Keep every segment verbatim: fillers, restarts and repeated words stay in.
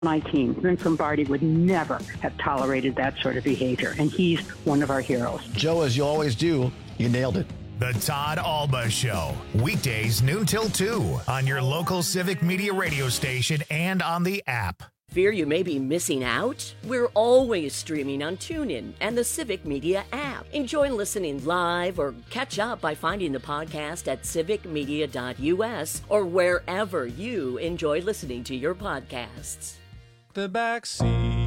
nineteen, Vince Lombardi would never have tolerated that sort of behavior, and he's one of our heroes. Joe, as you always do, you nailed it. The Todd Alba Show, weekdays noon till two on your local Civic Media radio station and on the app. Fear you may be missing out? We're always streaming on TuneIn and the Civic Media app. Enjoy listening live or catch up by finding the podcast at civic media dot u s or wherever you enjoy listening to your podcasts. The back seat.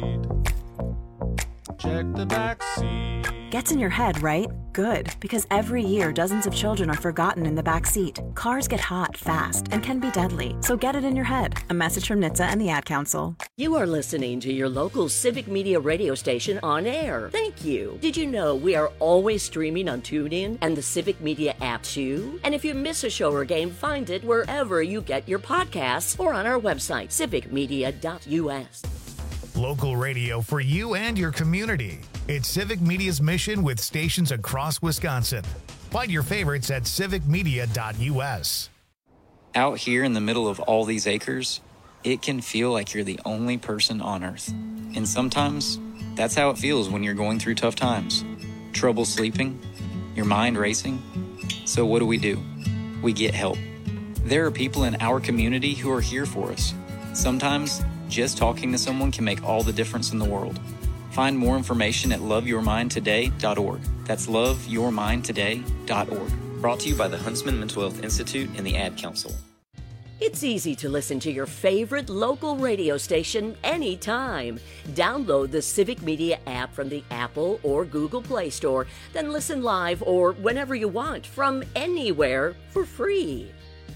Check the back seat. Gets in your head, right? Good, because every year dozens of children are forgotten in the back seat. Cars get hot fast and can be deadly, so get it in your head. A message from N H T S A and the Ad Council. You are listening to your local Civic Media radio station on air. Thank you. Did you know we are always streaming on TuneIn and the Civic Media app too? And if you miss a show or game, find it wherever you get your podcasts or on our website, civic media dot u s. Local radio for you and your community. It's Civic Media's mission with stations across Wisconsin. Find your favorites at civic media dot u s. Out here in the middle of all these acres, it can feel like you're the only person on Earth. And sometimes, that's how it feels when you're going through tough times. Trouble sleeping, your mind racing. So what do we do? We get help. There are people in our community who are here for us. Sometimes, just talking to someone can make all the difference in the world. Find more information at love your mind today dot org. That's love your mind today dot org. Brought to you by the Huntsman Mental Health Institute and the Ad Council. It's easy to listen to your favorite local radio station anytime. Download the Civic Media app from the Apple or Google Play Store, then listen live or whenever you want from anywhere for free.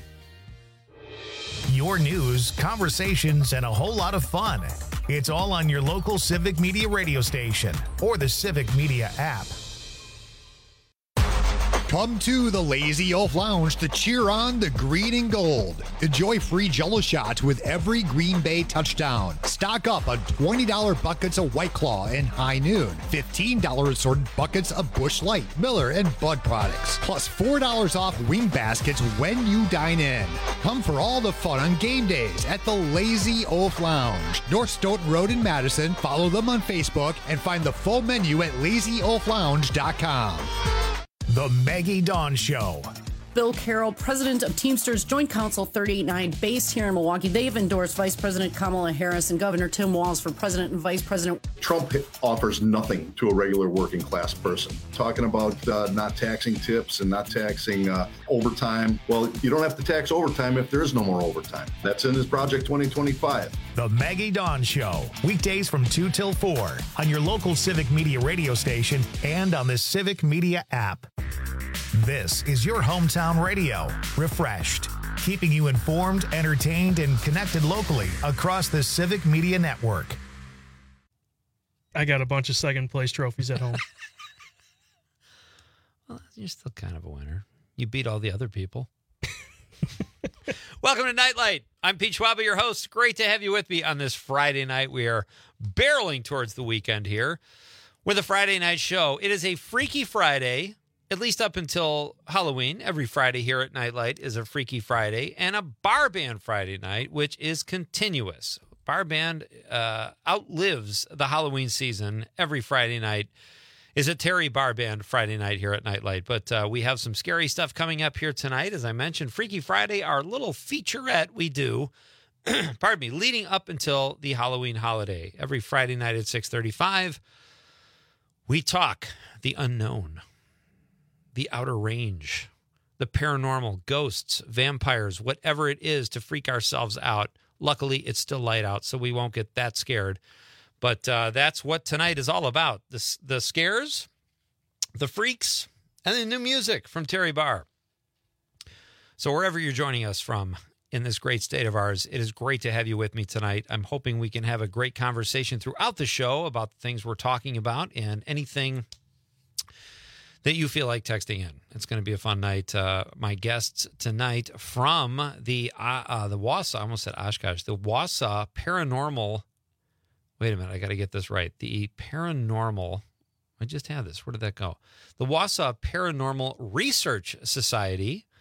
Your news, conversations, and a whole lot of fun. It's all on your local Civic Media radio station or the Civic Media app. Come to the Lazy Oaf Lounge to cheer on the green and gold. Enjoy free Jell-O shots with every Green Bay touchdown. Stock up on twenty dollars buckets of White Claw and High Noon. fifteen dollars assorted buckets of Busch Light, Miller, and Bud products. Plus four dollars off wing baskets when you dine in. Come for all the fun on game days at the Lazy Oaf Lounge. North Stoughton Road in Madison. Follow them on Facebook and find the full menu at lazy oaf lounge dot com. The Maggie Dawn Show. Bill Carroll, president of Teamsters Joint Council thirty-eight nine, based here in Milwaukee. They've endorsed Vice President Kamala Harris and Governor Tim Walz for president and vice president. Trump offers nothing to a regular working class person. Talking about uh, not taxing tips and not taxing uh, overtime. Well, you don't have to tax overtime if there is no more overtime. That's in his Project twenty twenty-five. The Maggie Dawn Show. Weekdays from two till four on your local Civic Media radio station and on the Civic Media app. This is your hometown radio, refreshed, keeping you informed, entertained, and connected locally across the Civic Media network. I got a bunch of second place trophies at home. Well, you're still kind of a winner. You beat all the other people. Welcome to Nightlight. I'm Pete Schwab, your host. Great to have you with me on this Friday night. We are barreling towards the weekend here with a Friday night show. It is a Freaky Friday. At least up until Halloween. Every Friday here at Nightlight is a Freaky Friday and a Bar Band Friday night, which is continuous. Bar Band uh, outlives the Halloween season. Every Friday night is a Terry Bar Band Friday night here at Nightlight. But uh, we have some scary stuff coming up here tonight. As I mentioned, Freaky Friday, our little featurette we do, pardon me, leading up until the Halloween holiday. Every Friday night at six thirty-five, we talk the unknown, the outer range, the paranormal, ghosts, vampires, whatever it is to freak ourselves out. Luckily, it's still light out, so we won't get that scared. But uh, that's what tonight is all about. The, the scares, the freaks, and the new music from Terry Barr. So wherever you're joining us from in this great state of ours, it is great to have you with me tonight. I'm hoping we can have a great conversation throughout the show about the things we're talking about and anything that you feel like texting in. It's going to be a fun night. Uh, my guests tonight from the uh, uh, the Wausau, I almost said Oshkosh, the Wausau Paranormal, wait a minute, I got to get this right. The Paranormal, I just had this, where did that go? The Wausau Paranormal Research Society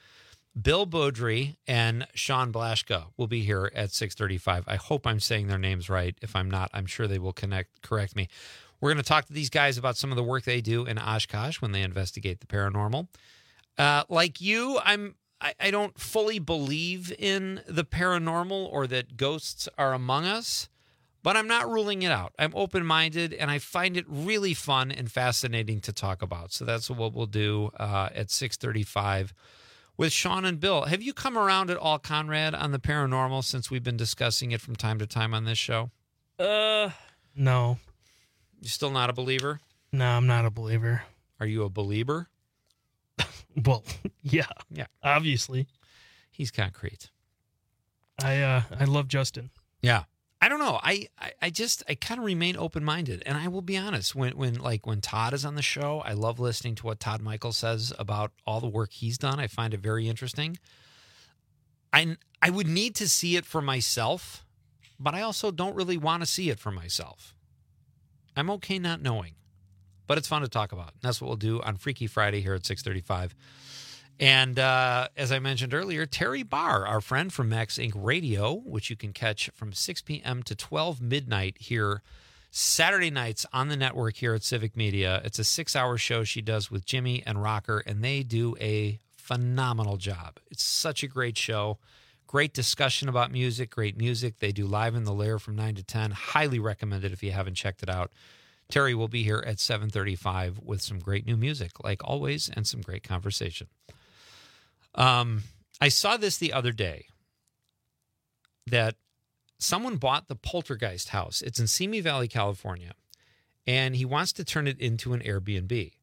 Bill Beaudry and Sean Blaschka will be here at six thirty-five. I hope I'm saying their names right. If I'm not, I'm sure they will connect correct me. We're going to talk to these guys about some of the work they do in Oshkosh when they investigate the paranormal. Uh, like you, I'm I, I don't fully believe in the paranormal or that ghosts are among us, but I'm not ruling it out. I'm open-minded, and I find it really fun and fascinating to talk about. So that's what we'll do uh, at six thirty-five. With Sean and Bill. Have you come around at all, Conrad, on the paranormal since we've been discussing it from time to time on this show? Uh, no. You're still not a believer? No, I'm not a believer. Are you a believer? Well, yeah. Yeah. Obviously. He's concrete. I uh, I love Justin. Yeah. I don't know. I, I, I just, I kind of remain open-minded. And I will be honest, when, when, like, when Todd is on the show, I love listening to what Todd Michael says about all the work he's done. I find it very interesting. I, I would need to see it for myself, but I also don't really want to see it for myself. I'm okay not knowing, but it's fun to talk about. And that's what we'll do on Freaky Friday here at six thirty-five. And uh, as I mentioned earlier, Terry Barr, our friend from Max Incorporated. Radio, which you can catch from six p.m. to twelve midnight here Saturday nights on the network here at Civic Media. It's a six-hour show she does with Jimmy and Rocker, and they do a phenomenal job. It's such a great show. Great discussion about music, great music. They do Live in the Lair from nine to ten. Highly recommend it if you haven't checked it out. Terry will be here at seven thirty-five with some great new music, like always, and some great conversation. Um, I saw this the other day, that someone bought the Poltergeist house. It's in Simi Valley, California, and he wants to turn it into an Airbnb.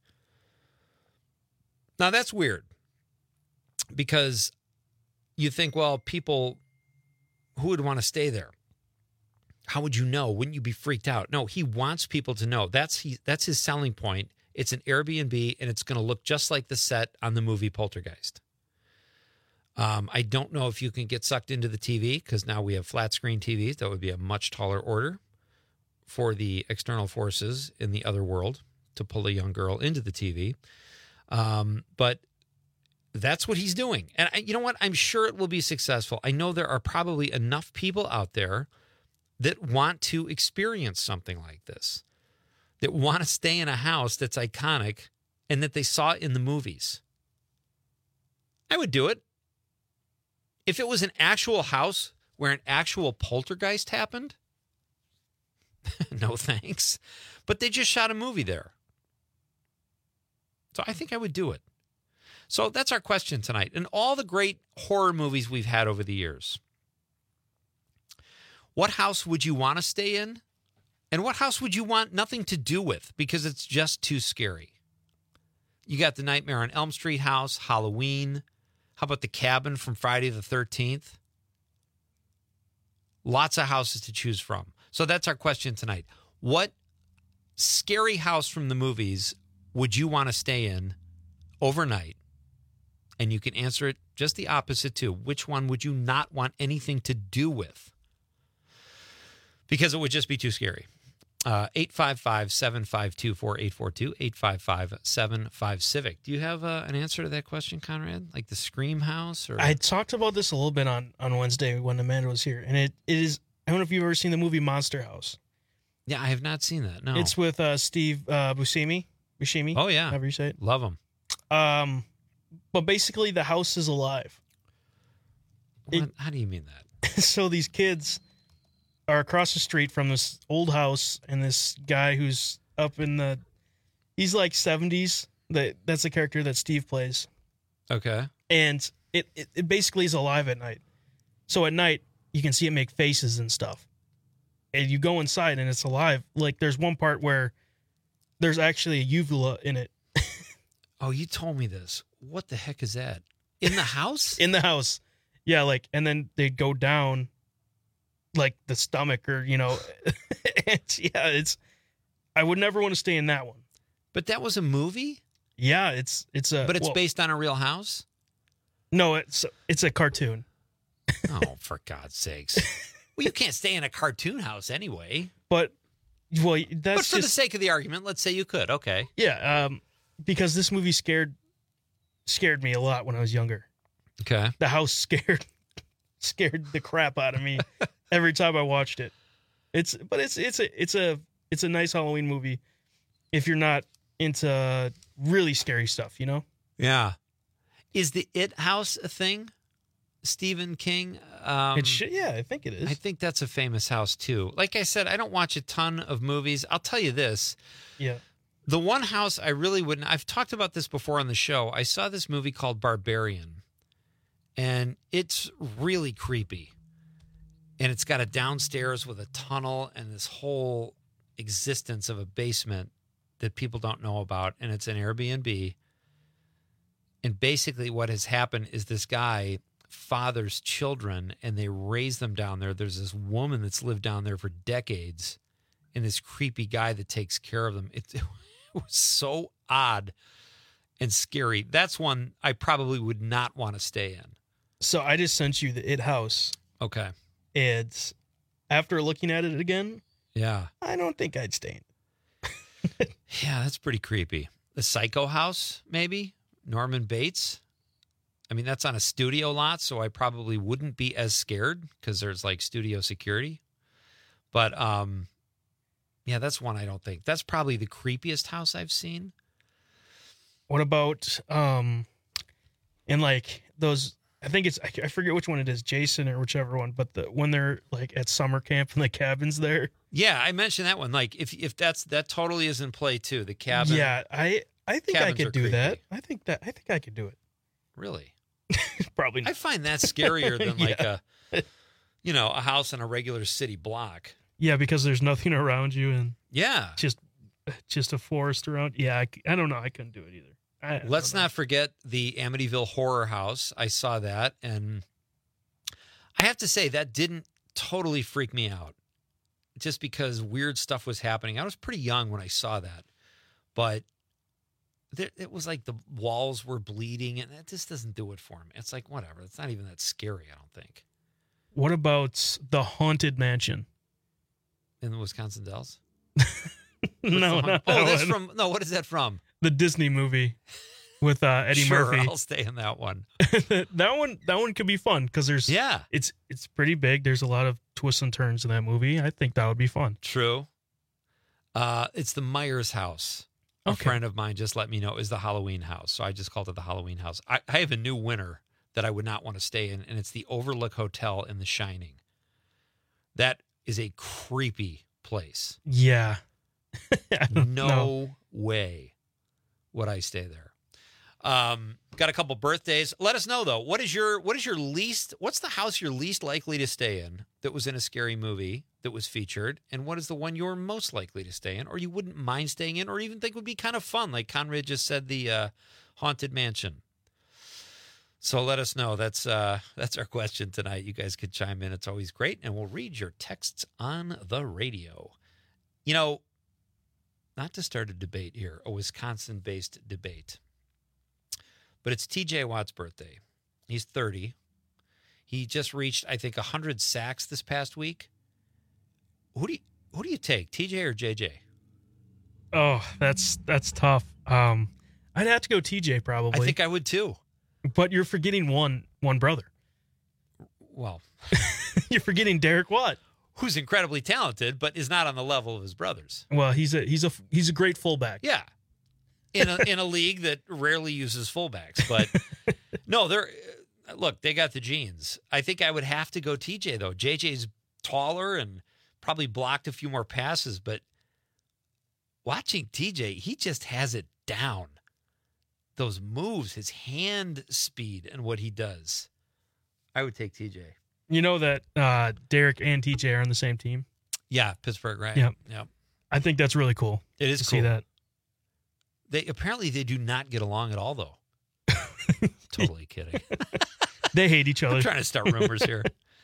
Now, that's weird, because you think, well, people, who would want to stay there? How would you know? Wouldn't you be freaked out? No, he wants people to know. That's he. That's his selling point. It's an Airbnb, and it's going to look just like the set on the movie Poltergeist. Um, I don't know if you can get sucked into the T V, because now we have flat screen T Vs. That would be a much taller order for the external forces in the other world to pull a young girl into the T V. Um, but that's what he's doing. And I, you know what? I'm sure it will be successful. I know there are probably enough people out there that want to experience something like this, that want to stay in a house that's iconic and that they saw in the movies. I would do it. If it was an actual house where an actual poltergeist happened, no thanks. But they just shot a movie there. So I think I would do it. So that's our question tonight. In all the great horror movies we've had over the years, what house would you want to stay in? And what house would you want nothing to do with because it's just too scary? You got the Nightmare on Elm Street house, Halloween. How about the cabin from Friday the thirteenth? Lots of houses to choose from. So that's our question tonight. What scary house from the movies would you want to stay in overnight? And you can answer it just the opposite too. Which one would you not want anything to do with? Because it would just be too scary. Uh, eight five five, seven five two, four eight four two, eight five five, seven five Civic. Do you have uh, an answer to that question, Conrad? Like the Scream house? Or I talked about this a little bit on, on Wednesday when Amanda was here. And it, it is, I don't know if you've ever seen the movie Monster House. Yeah, I have not seen that, no. It's with uh, Steve uh, Buscemi. Buscemi? Oh, yeah. However you say it. Love him. Um, but basically, the house is alive. What? It, How do you mean that? So these kids are across the street from this old house, and this guy who's up in the, he's like seventies. That that's the character that Steve plays. Okay. And it, it, it basically is alive at night. So at night, you can see it make faces and stuff. And you go inside, and it's alive. Like, there's one part where there's actually a uvula in it. Oh, you told me this. What the heck is that? In the house? In the house. Yeah, like, and then they go down, like, the stomach or, you know. And, yeah, it's, I would never want to stay in that one. But that was a movie? Yeah, it's, it's a. But it's well, based on a real house? No, it's, it's a cartoon. Oh, for God's sakes. Well, you can't stay in a cartoon house anyway. But, well, that's But for just, the sake of the argument, let's say you could. Okay. Yeah, um, because this movie scared scared me a lot when I was younger. Okay. The house scared scared the crap out of me every time I watched it. It's but it's it's a it's a it's a nice Halloween movie if you're not into really scary stuff, you know? Yeah. Is the It House a thing? Stephen King? Um, it should, yeah, I think it is. I think that's a famous house too. Like I said, I don't watch a ton of movies. I'll tell you this. Yeah. The one house I really wouldn't, I've talked about this before on the show. I saw this movie called Barbarian, and it's really creepy. And it's got a downstairs with a tunnel and this whole existence of a basement that people don't know about. And it's an Airbnb. And basically what has happened is this guy fathers children and they raise them down there. There's this woman that's lived down there for decades and this creepy guy that takes care of them. It, it was so odd and scary. That's one I probably would not want to stay in. So I just sent you the It House. Okay. And after looking at it again, yeah, I don't think I'd stay in. Yeah, that's pretty creepy. The Psycho House, maybe? Norman Bates? I mean, that's on a studio lot, so I probably wouldn't be as scared because there's like studio security. But um, yeah, that's one I don't think. That's probably the creepiest house I've seen. What about um, in like those? I think it's I forget which one it is, Jason or whichever one. But the when they're like at summer camp and the cabin's there. Yeah, I mentioned that one. Like if if that's that totally is in play too. The cabin. Yeah, I I think I could do creepy. that. I think that I think I could do it. Really? Probably not. I find that scarier than like Yeah. a, you know, a house in a regular city block. Yeah, because there's nothing around you and Yeah. just just a forest around. Yeah, I, c- I don't know. I couldn't do it either. I, I Let's don't know. not forget the Amityville Horror House. I saw that, and I have to say that didn't totally freak me out just because weird stuff was happening. I was pretty young when I saw that, but there, it was like the walls were bleeding, and that just doesn't do it for me. It's like, whatever. It's not even that scary, I don't think. What about the Haunted Mansion? In the Wisconsin Dells? no, What's the- not Oh, that that's one. from, no, what is that from? The Disney movie with uh, Eddie Sure, Murphy. I'll stay in that one. that one that one could be fun because there's Yeah. it's it's pretty big. There's a lot of twists and turns in that movie. I think that would be fun. True. Uh, it's the Myers house. A Okay. friend of mine just let me know is the Halloween house. So I just called it the Halloween house. I, I have a new winner that I would not want to stay in, and it's the Overlook Hotel in The Shining. That is a creepy place. Yeah. I don't No know. way would I stay there. Um, got a couple birthdays. Let us know though. What is your what is your least what's the house you're least likely to stay in that was in a scary movie that was featured? And what is the one you're most likely to stay in or you wouldn't mind staying in or even think would be kind of fun? Like Conrad just said, the uh, Haunted Mansion. So let us know. That's uh, that's our question tonight. You guys could chime in. It's always great. And we'll read your texts on the radio. You know, not to start a debate here, a Wisconsin-based debate. But it's T J Watt's birthday. He's thirty. He just reached, I think, one hundred sacks this past week. Who do you, who do you take, T J or J J? Oh, that's that's tough. Um, I'd have to go T J probably. I think I would too. But you're forgetting one one brother. Well, you're forgetting Derek Watt, who's incredibly talented, but is not on the level of his brothers. Well, he's a he's a he's a great fullback. Yeah. In a in a league that rarely uses fullbacks, but no, they're look, they got the genes. I think I would have to go T J though. J J's taller and probably blocked a few more passes, but watching T J, he just has it down. Those moves, his hand speed and what he does. I would take T J. You know that uh, Derek and T J are on the same team? Yeah, Pittsburgh, right? Yep. Yep. I think that's really cool. It is to cool. see that. They apparently they do not get along at all though. Totally kidding. They hate each other. I'm trying to start rumors here.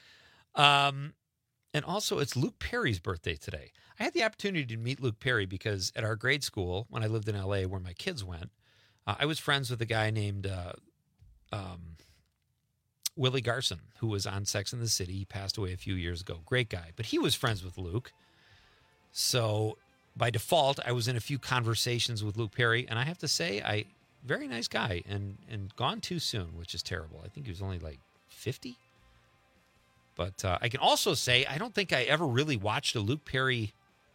Um, and also it's Luke Perry's birthday today. I had the opportunity to meet Luke Perry because at our grade school, when I lived in L A where my kids went, uh, I was friends with a guy named uh, um, Willie Garson, who was on Sex and the City. He passed away a few years ago. Great guy. But he was friends with Luke. So by default, I was in a few conversations with Luke Perry, and I have to say, I very nice guy, and and gone too soon, which is terrible. I think he was only like fifty. But uh, I can also say I don't think I ever really watched a Luke Perry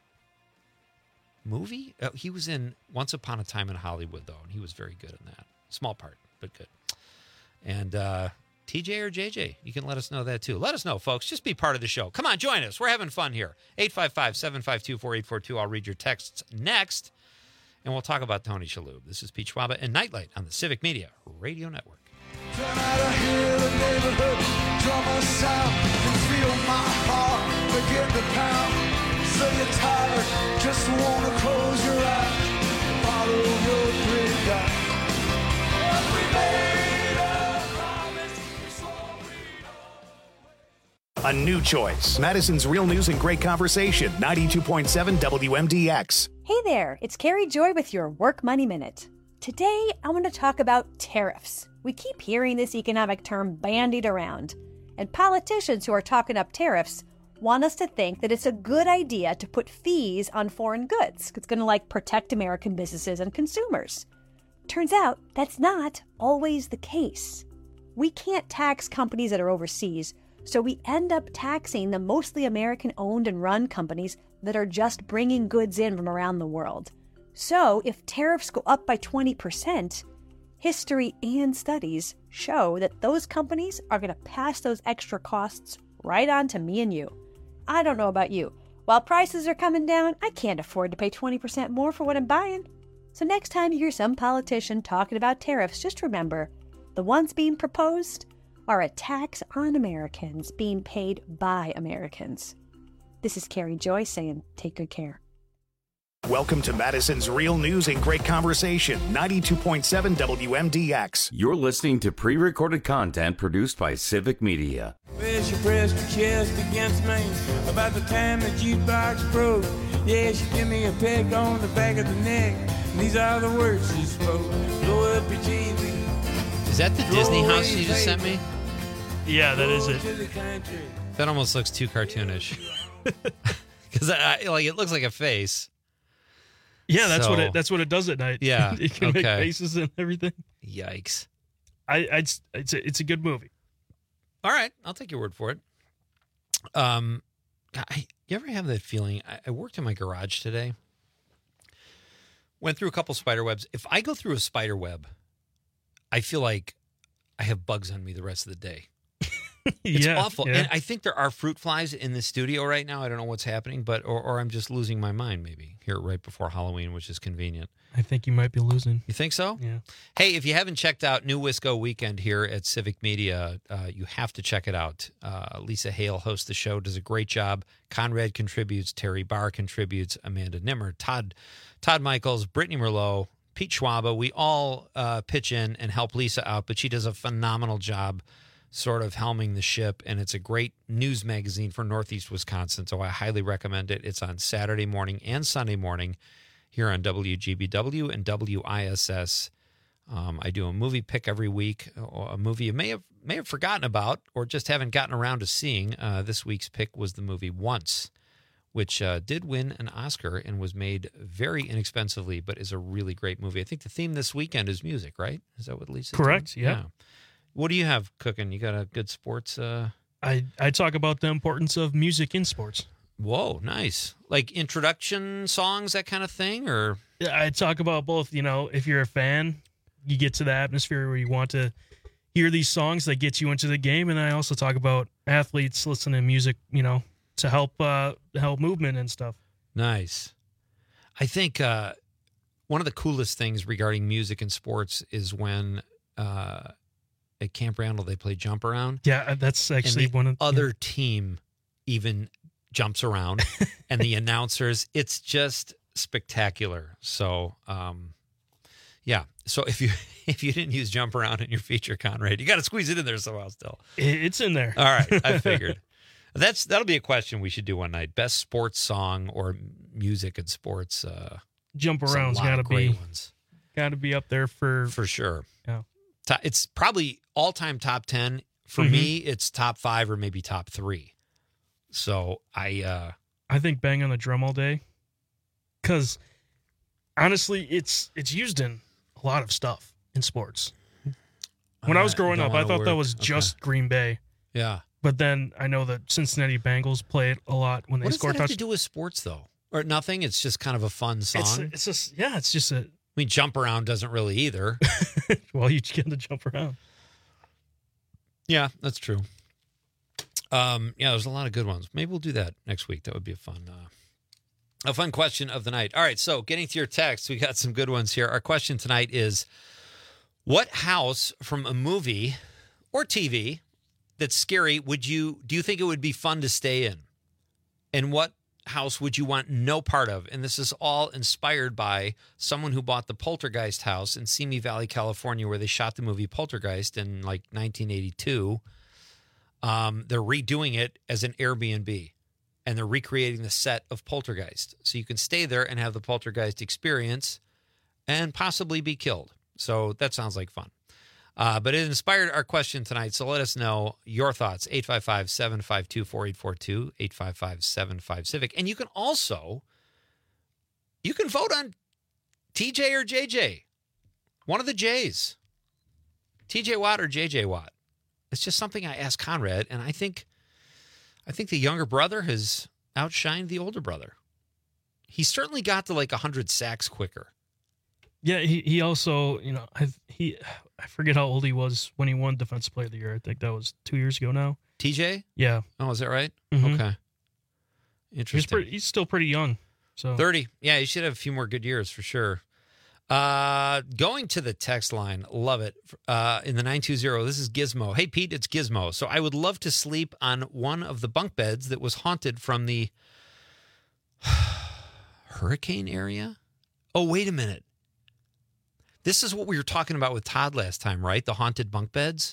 movie. Uh, he was in Once Upon a Time in Hollywood, though, and he was very good in that. Small part, but good. And uh, T J or J J, you can let us know that, too. Let us know, folks. Just be part of the show. Come on, join us. We're having fun here. eight five five, seven five two, four eight four two. I'll read your texts next, and we'll talk about Tony Shalhoub. This is Pete Schwaba and Nightlight on the Civic Media Radio Network. Turn out of here, the neighborhood, drummer sound, and feel my heart begin to pound. So you're tired, just wanna close your eyes, follow your dream down. We made a promise, so we don't. A new choice. Madison's Real News and Great Conversation, ninety-two point seven W M D X. Hey there, it's Carrie Joy with your Work Money Minute. Today, I want to talk about tariffs. We keep hearing this economic term bandied around, and politicians who are talking up tariffs want us to think that it's a good idea to put fees on foreign goods. It's going to like protect American businesses and consumers. Turns out that's not always the case. We can't tax companies that are overseas, so we end up taxing the mostly American-owned and run companies that are just bringing goods in from around the world. So if tariffs go up by twenty percent, history and studies show that those companies are going to pass those extra costs right on to me and you. I don't know about you. While prices are coming down, I can't afford to pay twenty percent more for what I'm buying. So next time you hear some politician talking about tariffs, just remember, the ones being proposed are a tax on Americans being paid by Americans. This is Carrie Joy saying, take good care. Welcome to Madison's Real News and Great Conversation, ninety-two point seven W M D X. You're listening to pre-recorded content produced by Civic Media. Well, she pressed her chest against me about the time the jukebox broke. Yeah, she gave me a peck on the back of the neck. And these are the words she spoke. Blow up your T V. Is that the Disney house you just sent me? Yeah, that is it. That almost looks too cartoonish. Because I, I like it looks like a face. Yeah, that's so, what it that's what it does at night. Yeah, it can okay. make faces and everything. Yikes! I, I it's a, it's a good movie. All right, I'll take your word for it. Um, I, you ever have that feeling? I, I worked in my garage today. Went through a couple spider webs. If I go through a spider web, I feel like I have bugs on me the rest of the day. It's yeah, awful. Yeah. And I think there are fruit flies in the studio right now. I don't know what's happening, but or, or I'm just losing my mind maybe here right before Halloween, which is convenient. I think you might be losing. You think so? Yeah. Hey, if you haven't checked out New Wisco Weekend here at Civic Media, uh, you have to check it out. Uh, Lisa Hale hosts the show, does a great job. Conrad contributes. Terry Barr contributes. Amanda Nimmer, Todd, Todd Michaels, Brittany Merlot, Pete Schwaba. We all uh, pitch in and help Lisa out, but she does a phenomenal job sort of helming the ship, and it's a great news magazine for Northeast Wisconsin, so I highly recommend it. It's on Saturday morning and Sunday morning here on W G B W and W I S S. Um, I do a movie pick every week, a movie you may have may have forgotten about or just haven't gotten around to seeing. Uh, this week's pick was the movie Once, which uh, did win an Oscar and was made very inexpensively, but is a really great movie. I think the theme this weekend is music, right? Is that what Lisa's Correct, doing? yeah. yeah. What do you have cooking? You got a good sports? Uh... I, I talk about the importance of music in sports. Whoa, nice. Like introduction songs, that kind of thing? Or yeah, I talk about both. You know, if you're a fan, you get to the atmosphere where you want to hear these songs that get you into the game. And I also talk about athletes listening to music, you know, to help uh, help movement and stuff. Nice. I think uh, one of the coolest things regarding music and sports is when uh, at Camp Randall they play Jump Around. Yeah, that's actually and the one of other yeah. team even jumps around, and the announcers. It's just spectacular. So, um, yeah. So if you if you didn't use Jump Around in your feature, Conrad, you got to squeeze it in there somehow. Still, it's in there. All right, I figured. That's that'll be a question we should do one night. Best sports song or music and sports. Uh, Jump Around's got to be ones. got to be up there for for sure. Yeah, it's probably all time top ten for mm-hmm. me. It's top five or maybe top three. So I uh, I think Bang on the Drum All Day, because honestly, it's it's used in a lot of stuff. in sports. When I was growing I up, don't I wanna thought that work. was Okay. just Green Bay. Yeah. But then I know that Cincinnati Bengals play it a lot when they What does score that have touchdowns. to do with sports, though? Or nothing? It's just kind of a fun song? It's, it's just, yeah, it's just a. I mean, jump around doesn't really either. Well, you get to jump around. Yeah, that's true. Um, yeah, there's a lot of good ones. Maybe we'll do that next week. That would be a fun, uh, a fun question of the night. All right, so getting to your text, we got some good ones here. Our question tonight is, what house from a movie or T V that's scary would you do you think it would be fun to stay in? And what house would you want no part of? And this is all inspired by someone who bought the Poltergeist house in Simi Valley, California, where they shot the movie Poltergeist in like nineteen eighty-two. Um, they're redoing it as an Airbnb, and they're recreating the set of Poltergeist. So you can stay there and have the Poltergeist experience and possibly be killed. So that sounds like fun. Uh, but it inspired our question tonight, so let us know your thoughts. eight five five, seven five two, four eight four two, eight five five, seven five, Civic. And you can also, you can vote on T J or J J. One of the J's. T J Watt or J J Watt. It's just something I asked Conrad, and I think I think the younger brother has outshined the older brother. He certainly got to like one hundred sacks quicker. Yeah, he, he also, you know, I he I forget how old he was when he won Defensive Player of the Year. I think that was two years ago now. T J? Yeah. Oh, is that right? Mhm. Okay. He's Interesting. pretty, he's still pretty young. So thirty. Yeah, you should have a few more good years for sure. Uh, going to the text line, love it. Uh, in the nine two zero, this is Gizmo. Hey, Pete, it's Gizmo. So I would love to sleep on one of the bunk beds that was haunted from the hurricane area. Oh, wait a minute. This is what we were talking about with Todd last time, right? The haunted bunk beds?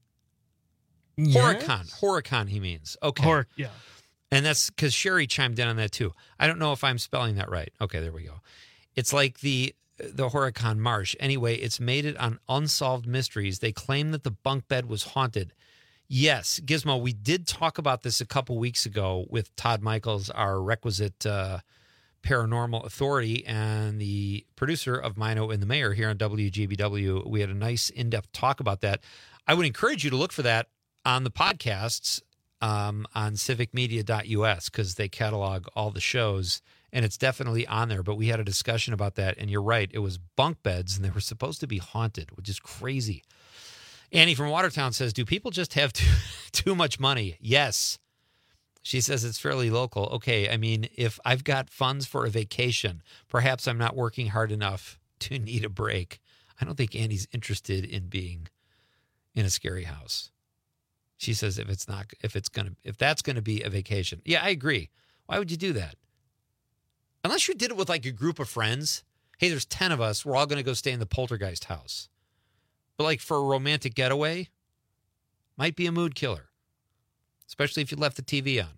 Yes? Horicon. Horicon, he means. Okay. Hor- yeah. And that's because Sherry chimed in on that too. I don't know if I'm spelling that right. Okay, there we go. It's like the the Horicon Marsh. Anyway, it's made it on Unsolved Mysteries. They claim that the bunk bed was haunted. Yes, Gizmo, we did talk about this a couple weeks ago with Todd Michaels, our requisite uh, paranormal authority and the producer of Mino and the Mayor here on W G B W. We had a nice in-depth talk about that. I would encourage you to look for that on the podcasts um, on civic media dot U S because they catalog all the shows, and it's definitely on there. But we had a discussion about that, and you're right. It was bunk beds, and they were supposed to be haunted, which is crazy. Annie from Watertown says, do people just have too, too much money? Yes. She says it's fairly local. Okay, I mean, if I've got funds for a vacation, perhaps I'm not working hard enough to need a break. I don't think Annie's interested in being in a scary house. She says if it's not, if it's gonna, if that's gonna be a vacation. Yeah, I agree. Why would you do that? Unless you did it with like a group of friends. Hey, there's ten of us. We're all gonna go stay in the Poltergeist house. But like for a romantic getaway, might be a mood killer. Especially if you left the T V on.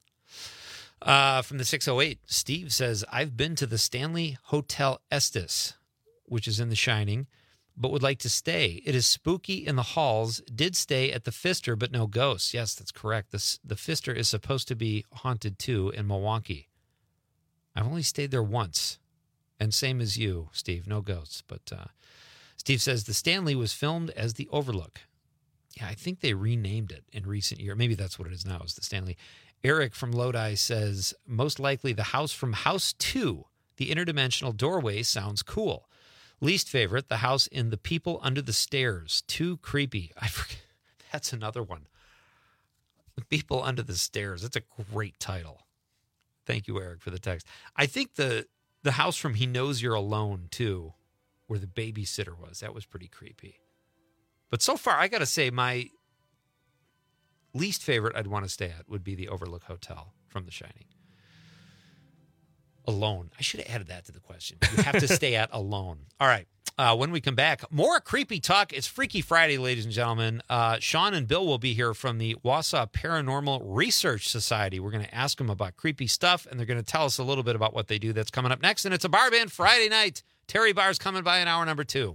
Uh, from the six oh eight, Steve says, I've been to the Stanley Hotel Estes, which is in The Shining, but would like to stay. It is spooky in the halls. Did stay at the Pfister, but no ghosts. Yes, that's correct. The, the Pfister is supposed to be haunted too in Milwaukee. I've only stayed there once. And same as you, Steve, no ghosts. But uh, Steve says the Stanley was filmed as the Overlook. Yeah, I think they renamed it in recent years. Maybe that's what it is now, is the Stanley. Eric from Lodi says, most likely the house from House two, the interdimensional doorway, sounds cool. Least favorite, the house in The People Under the Stairs. Too creepy. I forget. That's another one. The People Under the Stairs. That's a great title. Thank you, Eric, for the text. I think the the house from He Knows You're Alone, too, where the babysitter was, that was pretty creepy. But so far, I got to say, my least favorite I'd want to stay at would be the Overlook Hotel from The Shining. Alone. I should have added that to the question. You have to stay at alone. All right. Uh, when we come back, more creepy talk. It's Freaky Friday, ladies and gentlemen. Uh, Sean and Bill will be here from the Wausau Paranormal Research Society. We're going to ask them about creepy stuff, and they're going to tell us a little bit about what they do. That's coming up next, and it's a bar band Friday night. Terry Barr's coming by in hour number two.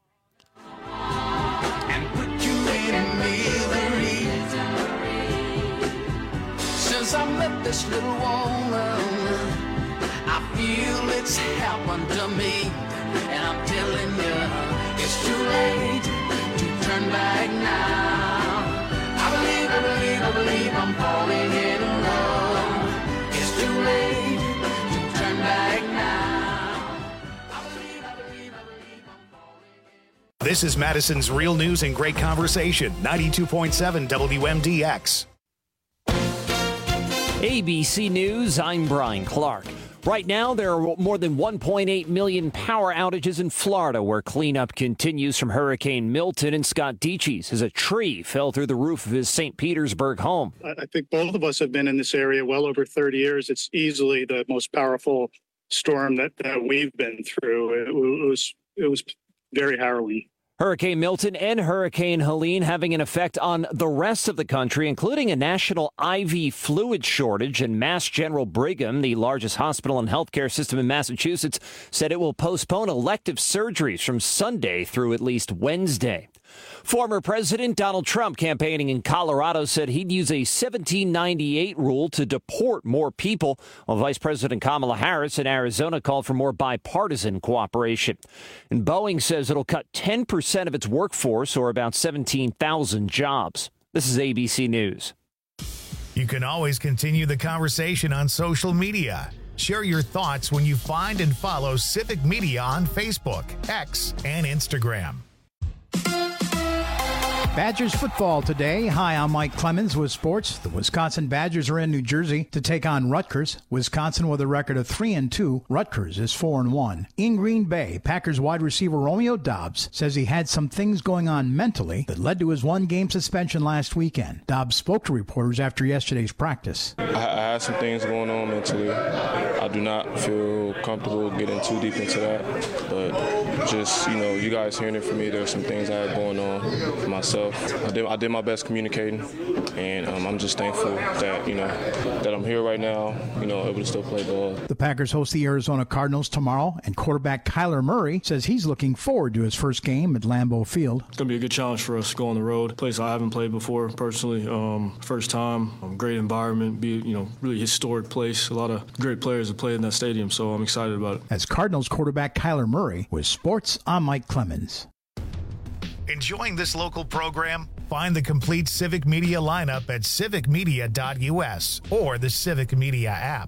Since I met this little woman, I feel it's happened to me, and I'm telling you, it's It's too late to turn back now. I believe, I believe, I believe I'm falling in love. It's too late to turn back now. I believe, I believe, I believe I'm falling in. This is Madison's Real News and Great Conversation, ninety-two point seven W M D X. A B C News, I'm Brian Clark. Right now, there are more than one point eight million power outages in Florida, where cleanup continues from Hurricane Milton. And Scott Dietschy says a tree fell through the roof of his Saint Petersburg home. I think both of us have been in this area well over thirty years. It's easily the most powerful storm that, that we've been through. It, it was it was very harrowing. Hurricane Milton and Hurricane Helene having an effect on the rest of the country, including a national I V fluid shortage. And Mass General Brigham, the largest hospital and healthcare system in Massachusetts, said it will postpone elective surgeries from Sunday through at least Wednesday. Former President Donald Trump, campaigning in Colorado, said he'd use a seventeen ninety-eight rule to deport more people, while Vice President Kamala Harris in Arizona called for more bipartisan cooperation. And Boeing says it'll cut ten percent of its workforce, or about seventeen thousand jobs. This is A B C News. You can always continue the conversation on social media. Share your thoughts when you find and follow Civic Media on Facebook, X, and Instagram. Badgers football today. Hi, I'm Mike Clemens with sports. The Wisconsin Badgers are in New Jersey to take on Rutgers. Wisconsin with a record of three and two. Rutgers is four and one. In Green Bay, Packers wide receiver Romeo Doubs says he had some things going on mentally that led to his one-game suspension last weekend. Doubs spoke to reporters after yesterday's practice. I, I had some things going on mentally. I do not feel comfortable getting too deep into that, but just, you know, you guys hearing it from me, there's some things I had going on for myself. I did, I did my best communicating, and um, I'm just thankful that, you know, that I'm here right now, you know, able to still play ball. The Packers host the Arizona Cardinals tomorrow, and quarterback Kyler Murray says he's looking forward to his first game at Lambeau Field. It's going to be a good challenge for us to go on the road, a place I haven't played before personally. Um, first time, um, great environment, be you know, really historic place. A lot of great players have played in that stadium, so I'm excited about it. As Cardinals quarterback Kyler Murray with sports, I'm Mike Clemens. Enjoying this local program? Find the complete Civic Media lineup at civic media dot u s or the Civic Media app.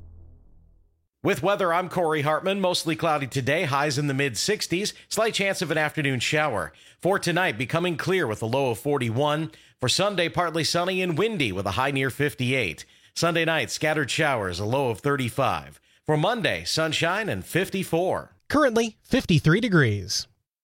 With weather, I'm Corey Hartman. Mostly cloudy today, highs in the mid sixties. Slight chance of an afternoon shower. For tonight, becoming clear with a low of forty-one. For Sunday, partly sunny and windy with a high near fifty-eight. Sunday night, scattered showers, a low of thirty-five. For Monday, sunshine and fifty-four. Currently, fifty-three degrees.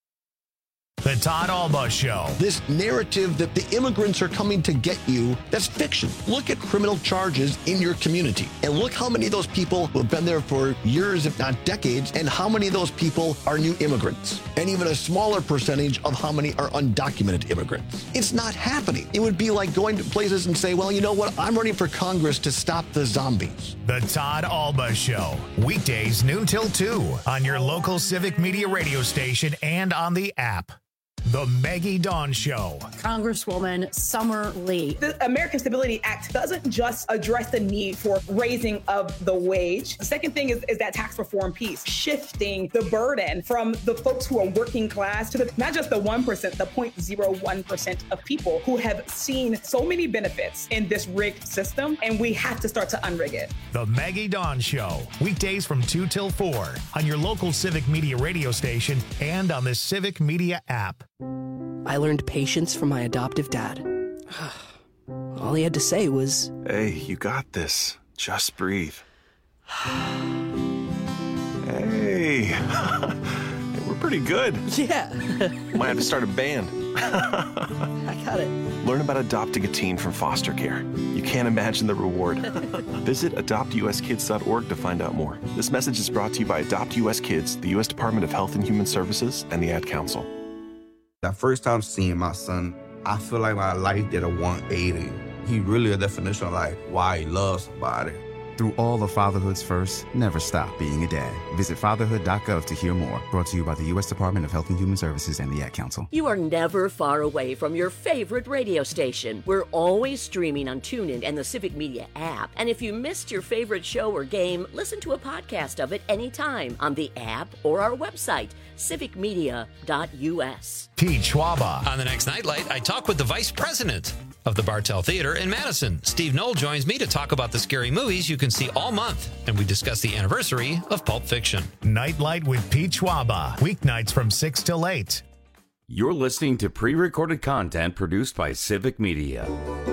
The Todd Alba Show. This narrative that the immigrants are coming to get you, that's fiction. Look at criminal charges in your community and look how many of those people who have been there for years, if not decades, and how many of those people are new immigrants, and even a smaller percentage of how many are undocumented immigrants. It's not happening. It would be like going to places and say, well, you know what? I'm running for Congress to stop the zombies. The Todd Alba Show. Weekdays noon till two on your local Civic Media radio station and on the app. The Maggie Dawn Show. Congresswoman Summer Lee. The American Stability Act doesn't just address the need for raising of the wage. The second thing is, is that tax reform piece, shifting the burden from the folks who are working class to the, not just the one percent, the zero point zero one percent of people who have seen so many benefits in this rigged system, and we have to start to unrig it. The Maggie Dawn Show. Weekdays from two till four on your local Civic Media radio station and on the Civic Media app. I learned patience from my adoptive dad. All he had to say was, "Hey, you got this. Just breathe." Hey, we're pretty good. Yeah. Might have to start a band. I got it. Learn about adopting a teen from foster care. You can't imagine the reward. Visit adopt u s kids dot org to find out more. This message is brought to you by Adopt U S Kids, the U S Department of Health and Human Services, and the Ad Council. The first time seeing my son, I feel like my life did a one eighty. He really a definition of like why he loves somebody. Through all of fatherhood's firsts, never stop being a dad. Visit fatherhood dot gov to hear more. Brought to you by the U S Department of Health and Human Services and the Ad Council. You are never far away from your favorite radio station. We're always streaming on TuneIn and the Civic Media app. And if you missed your favorite show or game, listen to a podcast of it anytime on the app or our website, civic media dot u s. Pete Schwaba. On the next Nightlight, I talk with the vice president of the Bartell Theater in Madison. Steve Knoll joins me to talk about the scary movies you can see all month, and we discuss the anniversary of Pulp Fiction. Nightlight with Pete Schwaba. Weeknights from six till eight. You're listening to pre-recorded content produced by Civic Media.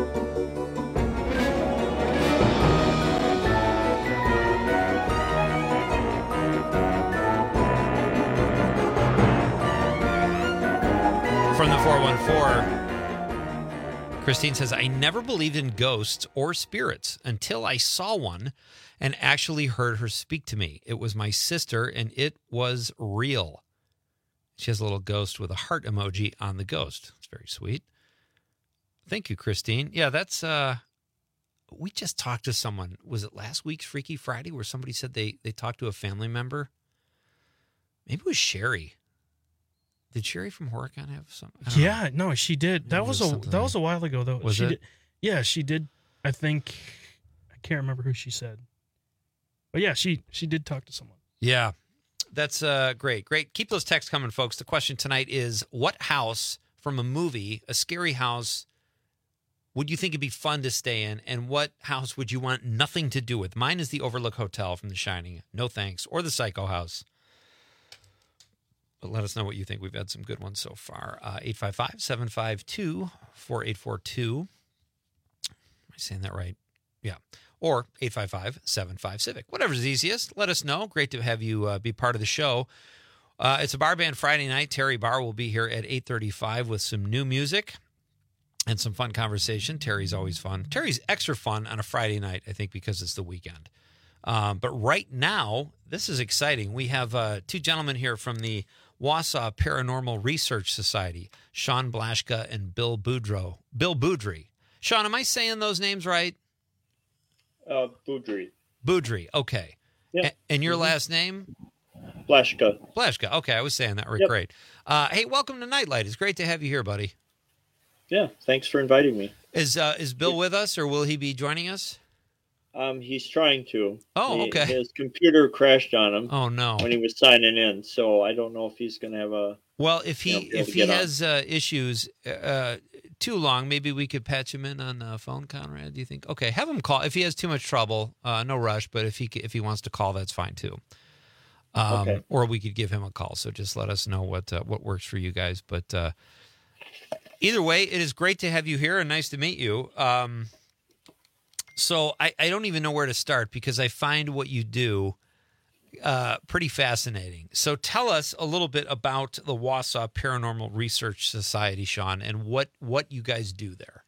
From the four one four, Christine says, I never believed in ghosts or spirits until I saw one and actually heard her speak to me. It was my sister, and it was real. She has a little ghost with a heart emoji on the ghost. It's very sweet. Thank you, Christine. Yeah, that's, uh, we just talked to someone. Was it last week's Freaky Friday where somebody said they, they talked to a family member? Maybe it was Sherry. Did Sherry from Horicon have some? Yeah, know. no, she did. That was, was a that was a while ago though. Was she it? Did, yeah, she did. I think I can't remember who she said, but yeah, she she did talk to someone. Yeah, that's uh, great. Great. Keep those texts coming, folks. The question tonight is: what house from a movie, a scary house, would you think it'd be fun to stay in, and what house would you want nothing to do with? Mine is the Overlook Hotel from The Shining. No thanks. Or the Psycho House. But let us know what you think. We've had some good ones so far. Uh, eight five five, seven five two, four eight four two. Am I saying that right? Yeah. Or eight five five, seven five, Civic. Whatever's easiest. Let us know. Great to have you uh, be part of the show. Uh, it's a Bar Band Friday night. Terry Barr will be here at eight thirty-five with some new music and some fun conversation. Terry's always fun. Terry's extra fun on a Friday night, I think, because it's the weekend. Um, but right now, this is exciting. We have uh, two gentlemen here from the Wausau Paranormal Research Society, Sean Blaschka and Bill Boudreau. Bill Boudry. Sean, am I saying those names right? Uh, Boudry. Boudry, okay. Yeah. A- and your Mm-hmm. last name? Blaschka. Blaschka, okay. I was saying that right. Yep. Great. Uh, hey, welcome to Nightlight. It's great to have you here, buddy. Yeah, thanks for inviting me. Is uh, is Bill with us, or will he be joining us? Um, he's trying to. Oh, He- okay. His computer crashed on him. Oh, no. When he was signing in, so I don't know if he's going to have a. Well, if he you know, be able if to he get on. has uh, issues uh, too long, maybe we could patch him in on the phone, Conrad. Do you think? Okay, have him call. If he has too much trouble, uh, no rush. But if he c- if he wants to call, that's fine too. Um, Okay. Or we could give him a call. So just let us know what uh, what works for you guys. But uh, either way, it is great to have you here and nice to meet you. Um, so I, I don't even know where to start because I find what you do uh, pretty fascinating. So tell us a little bit about the Wausau Paranormal Research Society, Sean, and what, what you guys do there.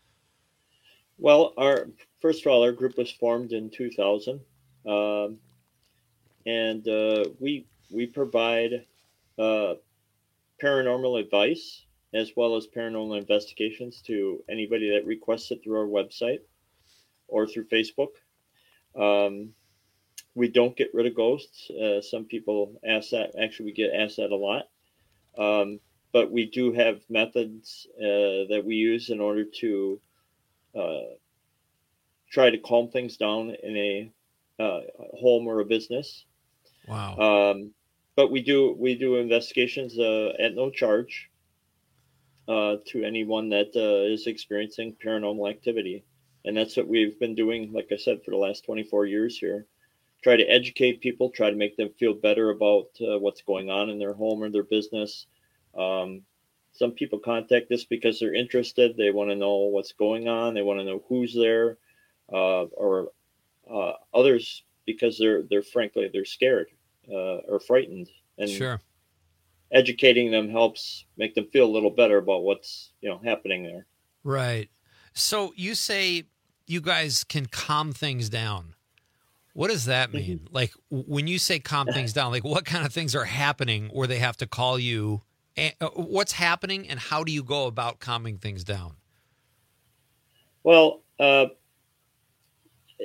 Well, our first of all, our group was formed in two thousand, um, and uh, we we provide uh, paranormal advice as well as paranormal investigations to anybody that requests it through our website or through Facebook. Um, we don't get rid of ghosts. Uh, some people ask that. Actually, we get asked that a lot. Um, but we do have methods uh, that we use in order to uh, try to calm things down in a uh, home or a business. Wow. Um, but we do we do investigations uh, at no charge uh, to anyone that uh, is experiencing paranormal activity. And that's what we've been doing, like I said, for the last twenty-four years here. Try to educate people, try to make them feel better about uh, what's going on in their home or their business. Um, some people contact us because they're interested. They want to know what's going on. They want to know who's there, uh, or uh, others because they're they're frankly they're scared uh, or frightened. And Sure. educating them helps make them feel a little better about what's you know happening there. Right. So you say you guys can calm things down. What does that mean? Like w- when you say calm things down, like what kind of things are happening where they have to call you? And, uh, what's happening and how do you go about calming things down? Well, uh,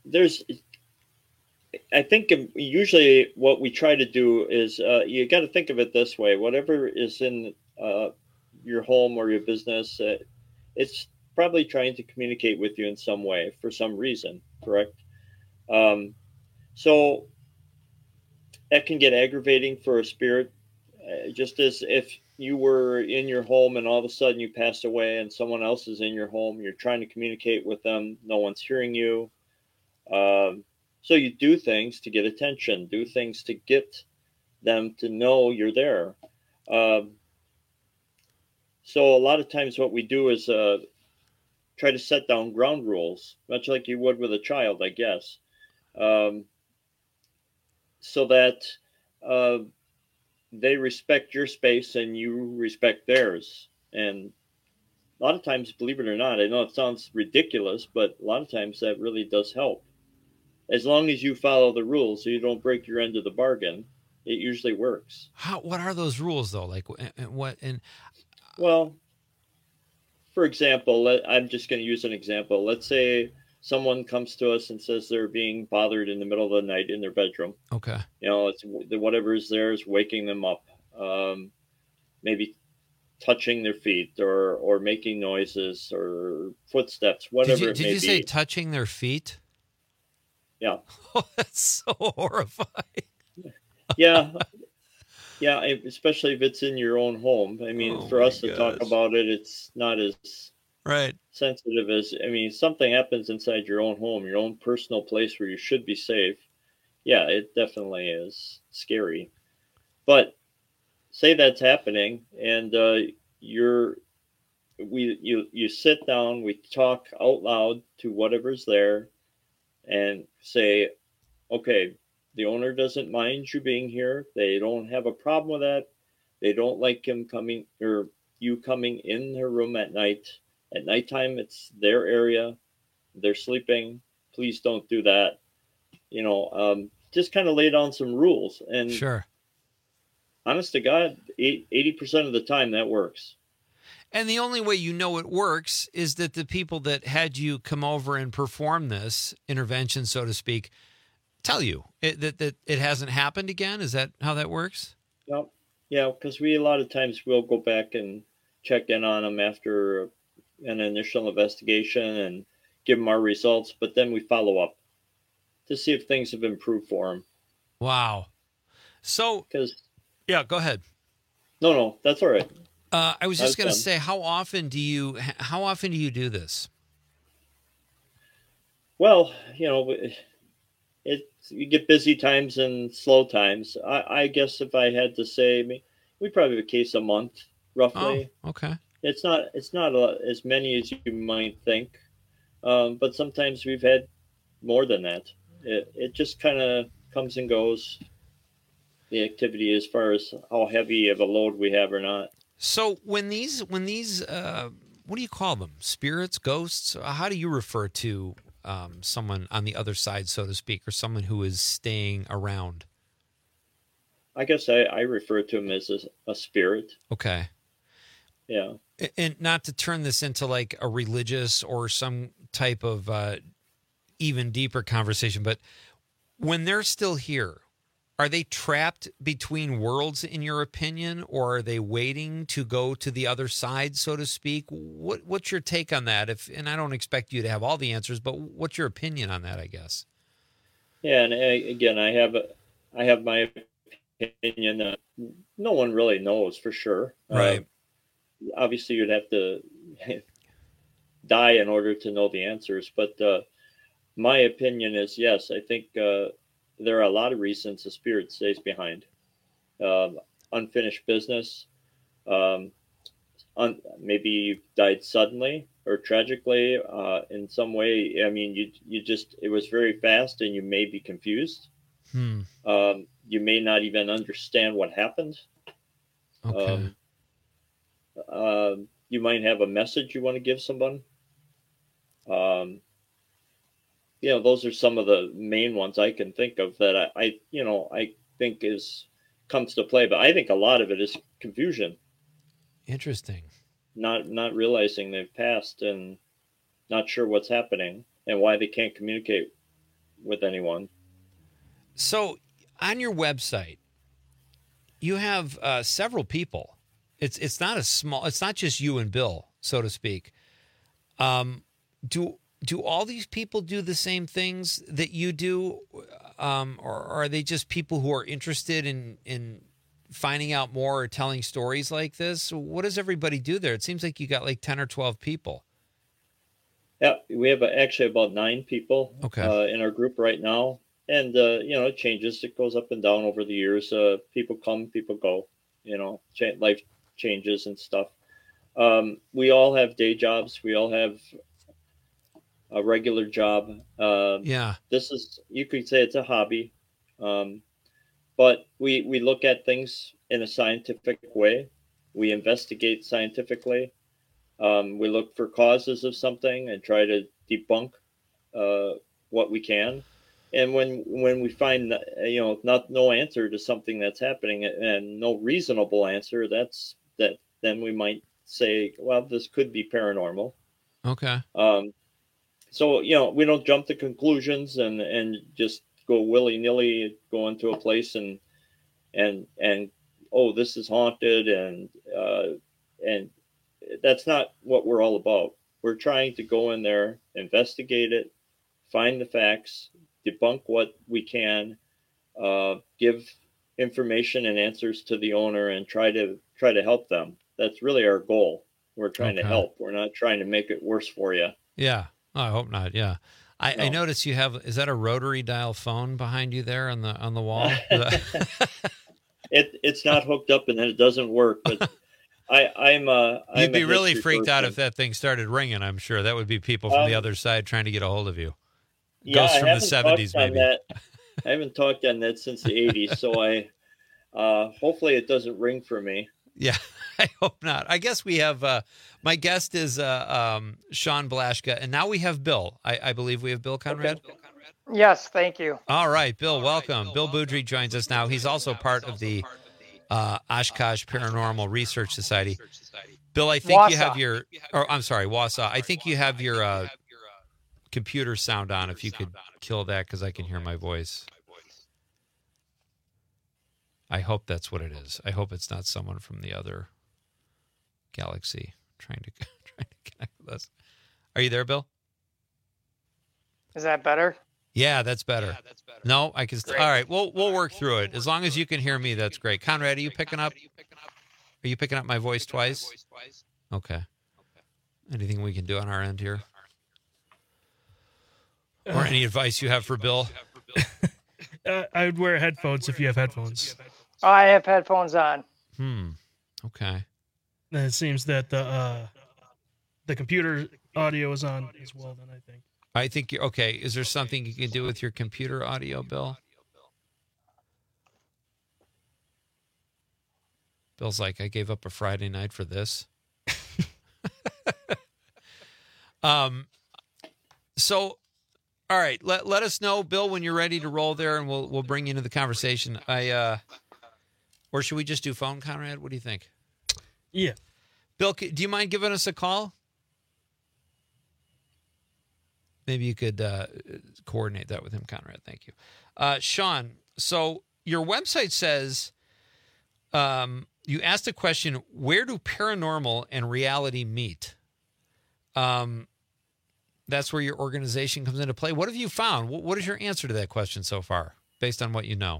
there's, I think usually what we try to do is uh, you got to think of it this way: whatever is in uh, your home or your business, uh, it's probably trying to communicate with you in some way for some reason, correct? Um, so that can get aggravating for a spirit, uh, just as if you were in your home and all of a sudden you passed away and someone else is in your home. You're trying to communicate with them. No one's hearing you. Um, so you do things to get attention, do things to get them to know you're there. Um, so a lot of times what we do is uh, try to set down ground rules, much like you would with a child, I guess, um, so that uh, they respect your space and you respect theirs. And a lot of times, believe it or not, I know it sounds ridiculous, but a lot of times that really does help. As long as you follow the rules so you don't break your end of the bargain, it usually works. How, what are those rules though? Like what? And well, for example, let, I'm just going to use an example. Let's say someone comes to us and says they're being bothered in the middle of the night in their bedroom. Okay. You know, it's whatever is there is waking them up. Um, maybe touching their feet or, or making noises or footsteps, whatever did you, it did may you be. say touching their feet? Yeah. Oh, that's so horrifying. Yeah. Yeah, especially if it's in your own home. I mean, Oh for us to gosh. talk about it, it's not as right sensitive as, I mean, something happens inside your own home, your own personal place where you should be safe. Yeah, it definitely is scary. But say that's happening and uh, you're, we, you, you sit down, we talk out loud to whatever's there and say, okay, the owner doesn't mind you being here. They don't have a problem with that. They don't like him coming or you coming in their room at night. At nighttime, it's their area. They're sleeping. Please don't do that. You know, um, just kind of lay down some rules. And sure. Honest to God, eighty percent of the time that works. And the only way you know it works is that the people that had you come over and perform this intervention, so to speak, tell you it, that, that it hasn't happened again. Is that how that works? Yep. Yeah, because we a lot of times we'll go back and check in on them after an initial investigation and give them our results, but then we follow up to see if things have improved for them. Wow. So, because yeah, go ahead. No, no, that's all right. Uh, I was just going to done. say, how often do you how often do you do this? Well, you know, it you get busy times and slow times. I, I guess if I had to say, we probably have a case a month, roughly. Oh, okay. It's not it's not a, as many as you might think, um, but sometimes we've had more than that. It it just kind of comes and goes. The activity as far as how heavy of a load we have or not. So when these when these uh, what do you call them? Spirits, ghosts? How do you refer to um, someone on the other side, so to speak, or someone who is staying around? I guess I, I refer to them as a, a spirit. Okay. Yeah. And not to turn this into like a religious or some type of uh, even deeper conversation, but when they're still here, are they trapped between worlds, in your opinion, or are they waiting to go to the other side, so to speak? What What's your take on that? If and I don't expect you to have all the answers, but what's your opinion on that, I guess? Yeah, and I, again, I have a, I have my opinion. Uh, no one really knows for sure. Right. Uh, obviously, you'd have to die in order to know the answers. But uh, my opinion is, yes, I think uh, there are a lot of reasons the spirit stays behind. Um, unfinished business. Um, un- maybe you died suddenly or tragically uh, in some way. I mean, you you just, it was very fast and you may be confused. Hmm. Um, you may not even understand what happened. Okay. Um, uh, you might have a message you want to give someone. Um, you know, those are some of the main ones I can think of that I, I, you know, I think is comes to play. But I think a lot of it is confusion. Interesting. Not not realizing they've passed and not sure what's happening and why they can't communicate with anyone. So on your website, you have uh, several people. It's it's not a small. It's not just you and Bill, so to speak. Um, do do all these people do the same things that you do, um, or, or are they just people who are interested in in finding out more or telling stories like this? What does everybody do there? It seems like you got like ten or twelve people. Yeah, we have actually about nine people okay. uh, in our group right now. And, uh, you know, it changes. It goes up and down over the years. Uh, people come, people go, you know, cha- life changes and stuff. Um, we all have day jobs. We all have a regular job. Uh, yeah. This is, you could say it's a hobby. Um, but we, we look at things in a scientific way. We investigate scientifically. Um, we look for causes of something and try to debunk uh, what we can. And when when we find, you know, not no answer to something that's happening and no reasonable answer, that's that then we might say, well, this could be paranormal. Okay. Um, so, you know, we don't jump to conclusions and, and just go willy nilly, go into a place and and and oh, this is haunted and uh, and that's not what we're all about. We're trying to go in there, investigate it, find the facts, debunk what we can, uh, give information and answers to the owner, and try to try to help them. That's really our goal. We're trying okay. to help. We're not trying to make it worse for you. Yeah, oh, I hope not. Yeah, I, no. I noticed you have. Is that a rotary dial phone behind you there on the on the wall? it it's not hooked up and then it doesn't work. But I I'm uh I'm you'd be really freaked person. out if that thing started ringing. I'm sure that would be people from um, the other side trying to get a hold of you. Yeah, Ghosts I from haven't the seventies, talked on maybe. That. I haven't talked on that since the eighties, so I uh, hopefully it doesn't ring for me. Yeah, I hope not. I guess we have uh, my guest is uh, um, Sean Blaschka, and now we have Bill. I, I believe we have Bill Conrad. Okay. Yes, thank you. All right, Bill, welcome. Bill Boudry joins us now. He's also part of the uh, Oshkosh Paranormal Research Society. Bill, I think Wausau. you have your. Or I'm sorry, Wausau. I think you have your. Uh, computer sound on. If you could kill that, because I can hear my voice. I hope that's what it is. I hope it's not someone from the other galaxy trying to trying to connect with us. Are you there, Bill? Is that better? Yeah, that's better. Yeah, that's better. No, I can. St- All right, we'll we'll work through it. As long as you can hear me, that's great. Conrad, are you picking up? Are you picking up my voice twice? Okay. Anything we can do on our end here? Or any advice you have for Bill? uh, I would wear headphones if you have headphones. Oh, I have headphones on. Hmm. Okay. And it seems that the uh, the computer audio is on as well. Then I think. I think you're okay. Is there something you can do with your computer audio, Bill? Bill's like, I gave up a Friday night for this. um. So. All right, let let us know, Bill, when you're ready to roll there, and we'll we'll bring you into the conversation. I uh, or should we just do phone, Conrad? What do you think? Yeah, Bill, do you mind giving us a call? Maybe you could uh, coordinate that with him, Conrad. Thank you, uh, Sean. So your website says um, you asked a question: where do paranormal and reality meet? Um. That's where your organization comes into play. What have you found? What is your answer to that question so far, based on what you know?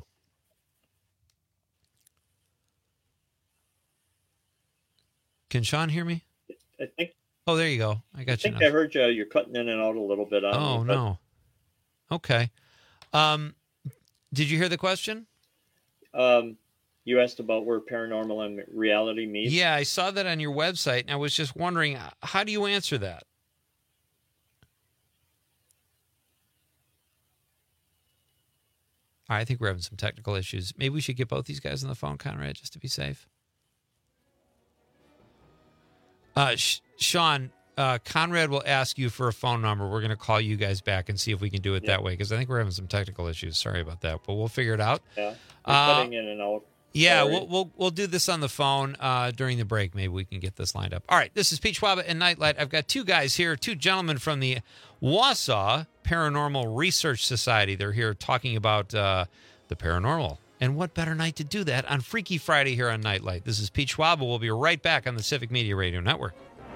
Can Sean hear me? I think. Oh, there you go. I got I you. think now. I heard you. You're cutting in and out a little bit. On oh me, no. Okay. Um, did you hear the question? Um, you asked about where paranormal and reality meet. Yeah, I saw that on your website, and I was just wondering, how do you answer that? I think we're having some technical issues. Maybe we should get both these guys on the phone, Conrad, just to be safe. Uh, Sh- Sean, uh, Conrad will ask you for a phone number. We're going to call you guys back and see if we can do it Yeah. that way, because I think we're having some technical issues. Sorry about that, but we'll figure it out. Yeah, Uh, cutting in and out. Yeah, we'll, we'll we'll do this on the phone uh, during the break. Maybe we can get this lined up. All right, this is Pete Schwab and Nightlight. I've got two guys here, two gentlemen from the Wausau Paranormal Research Society. They're here talking about uh, the paranormal. And what better night to do that on Freaky Friday here on Nightlight. This is Pete Schwab. We'll be right back on the Civic Media Radio Network.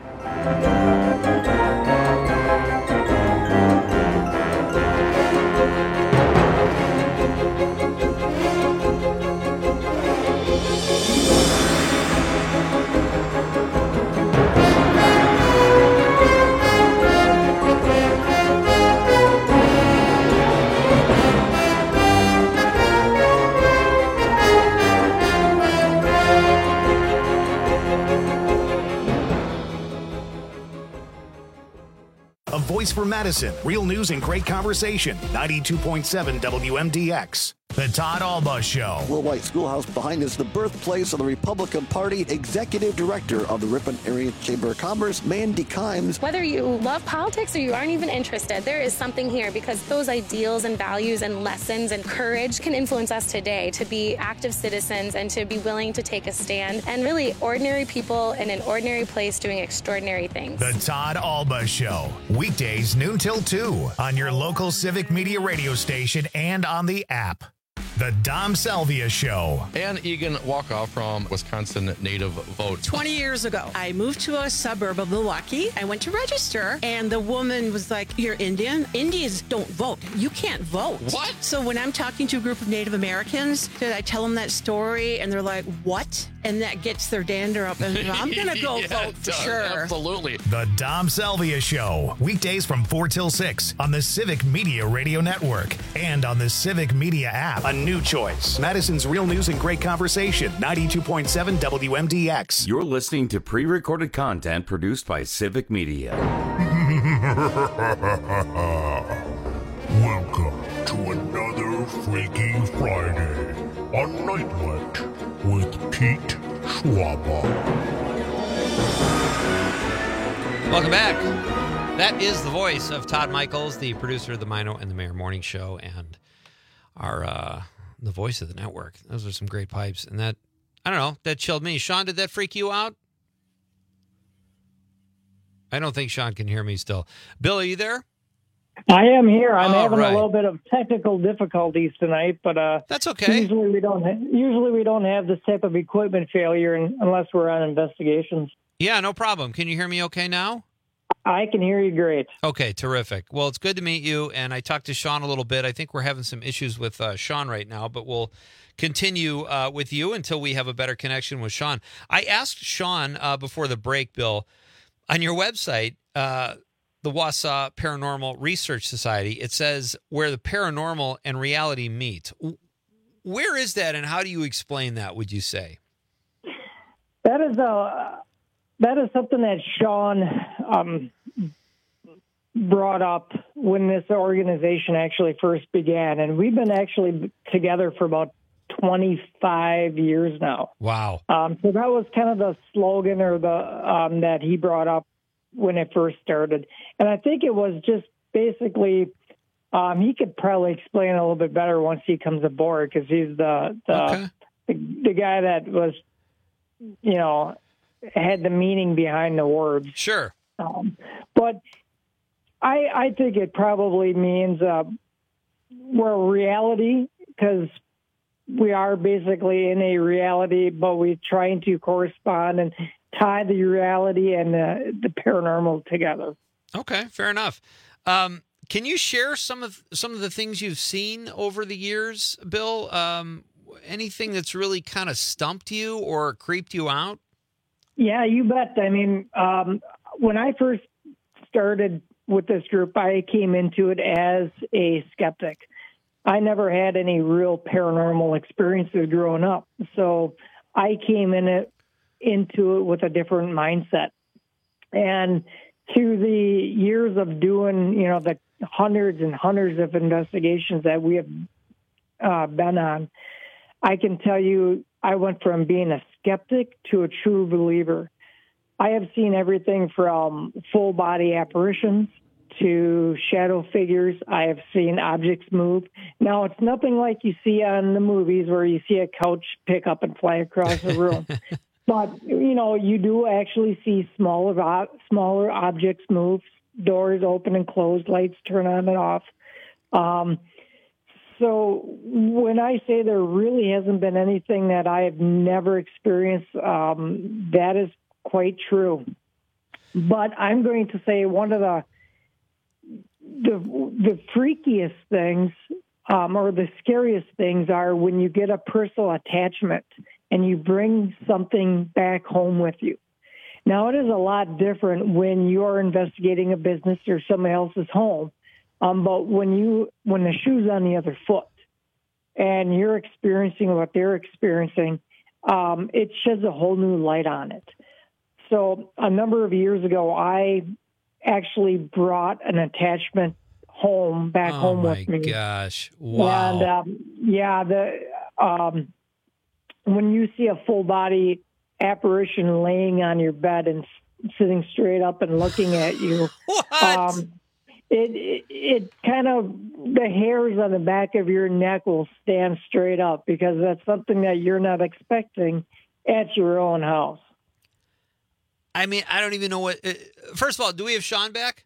A voice for Madison. Real news and great conversation. ninety-two point seven W M D X. The Todd Alba Show. Will White Schoolhouse behind is the birthplace of the Republican Party. Executive Director of the Ripon Area Chamber of Commerce, Mandy Kimes. Whether you love politics or you aren't even interested, there is something here because those ideals and values and lessons and courage can influence us today to be active citizens and to be willing to take a stand and really ordinary people in an ordinary place doing extraordinary things. The Todd Alba Show. Weekdays noon till two on your local Civic Media radio station and on the app. The Dom Salvia Show. Ann Egan Walkoff from Wisconsin Native Vote. twenty years ago, I moved to a suburb of Milwaukee. I went to register, and the woman was like, "You're Indian? Indians don't vote. You can't vote." What? So when I'm talking to a group of Native Americans, did I tell them that story, and they're like, "What?" And that gets their dander up, and I'm going to go Yeah, vote for it does. sure. Absolutely. The Dom Salvia Show. Weekdays from four till six on the Civic Media Radio Network and on the Civic Media app. A new choice. Madison's real news and great conversation. ninety-two point seven W M D X. You're listening to pre-recorded content produced by Civic Media. Welcome to another Freaky Friday on Nightlight with Pete Schwaba. Welcome back. That is the voice of Todd Michaels, the producer of the Mino and the Mayor Morning Show, and our uh, the voice of the network. Those are some great pipes, and that I don't know that chilled me. Sean, did that freak you out? I don't think Sean can hear me still. Bill, are you there? I am here. I'm All having right. a little bit of technical difficulties tonight, but uh, that's okay. Usually we don't. Ha- usually we don't have this type of equipment failure in- unless we're on investigations. Yeah, no problem. Can you hear me okay now? I can hear you great. Okay, terrific. Well, it's good to meet you, and I talked to Sean a little bit. I think we're having some issues with uh, Sean right now, but we'll continue uh, with you until we have a better connection with Sean. I asked Sean uh, before the break, Bill, on your website, uh, the Wausau Paranormal Research Society, it says where the paranormal and reality meet. Where is that, and how do you explain that, would you say? That is a that is something that Sean um, brought up when this organization actually first began, and we've been actually together for about twenty-five years now. Wow. Um, so that was kind of the slogan or the um, that he brought up when it first started. And I think it was just basically, um, he could probably explain it a little bit better once he comes aboard, because he's the the, Okay. the the guy that was, you know, had the meaning behind the words. Sure. Um, but I I think it probably means uh, we're a reality, because we are basically in a reality, but we're trying to correspond and tie the reality and the, the paranormal together. Okay, fair enough. Um, can you share some of some of the things you've seen over the years, Bill? Um, anything that's really kind of stumped you or creeped you out? Yeah, you bet. I mean, um, when I first started with this group, I came into it as a skeptic. I never had any real paranormal experiences growing up, so I came in it into it with a different mindset. And through the years of doing, you know, the hundreds and hundreds of investigations that we have uh, been on, I can tell you I went from being a skeptic to a true believer. I have seen everything from full body apparitions to shadow figures. I have seen objects move. Now, it's nothing like you see on the movies where you see a couch pick up and fly across the room. But, you know, you do actually see smaller, smaller objects move, doors open and close, lights turn on and off. Um, so when I say there really hasn't been anything that I have never experienced, um, that is quite true. But I'm going to say one of the the, the freakiest things um, or the scariest things are when you get a personal attachment and you bring something back home with you. Now, it is a lot different when you're investigating a business or somebody else's home, um, but when you when the shoe's on the other foot and you're experiencing what they're experiencing, um, it sheds a whole new light on it. So a number of years ago, I actually brought an attachment home back oh home with me. Oh, my gosh. Wow. And, um, yeah, the um, when you see a full-body apparition laying on your bed and s- sitting straight up and looking at you, what? Um, it, it, it kind of, the hairs on the back of your neck will stand straight up because that's something that you're not expecting at your own house. I mean, I don't even know what. Uh, first of all, do we have Sean back?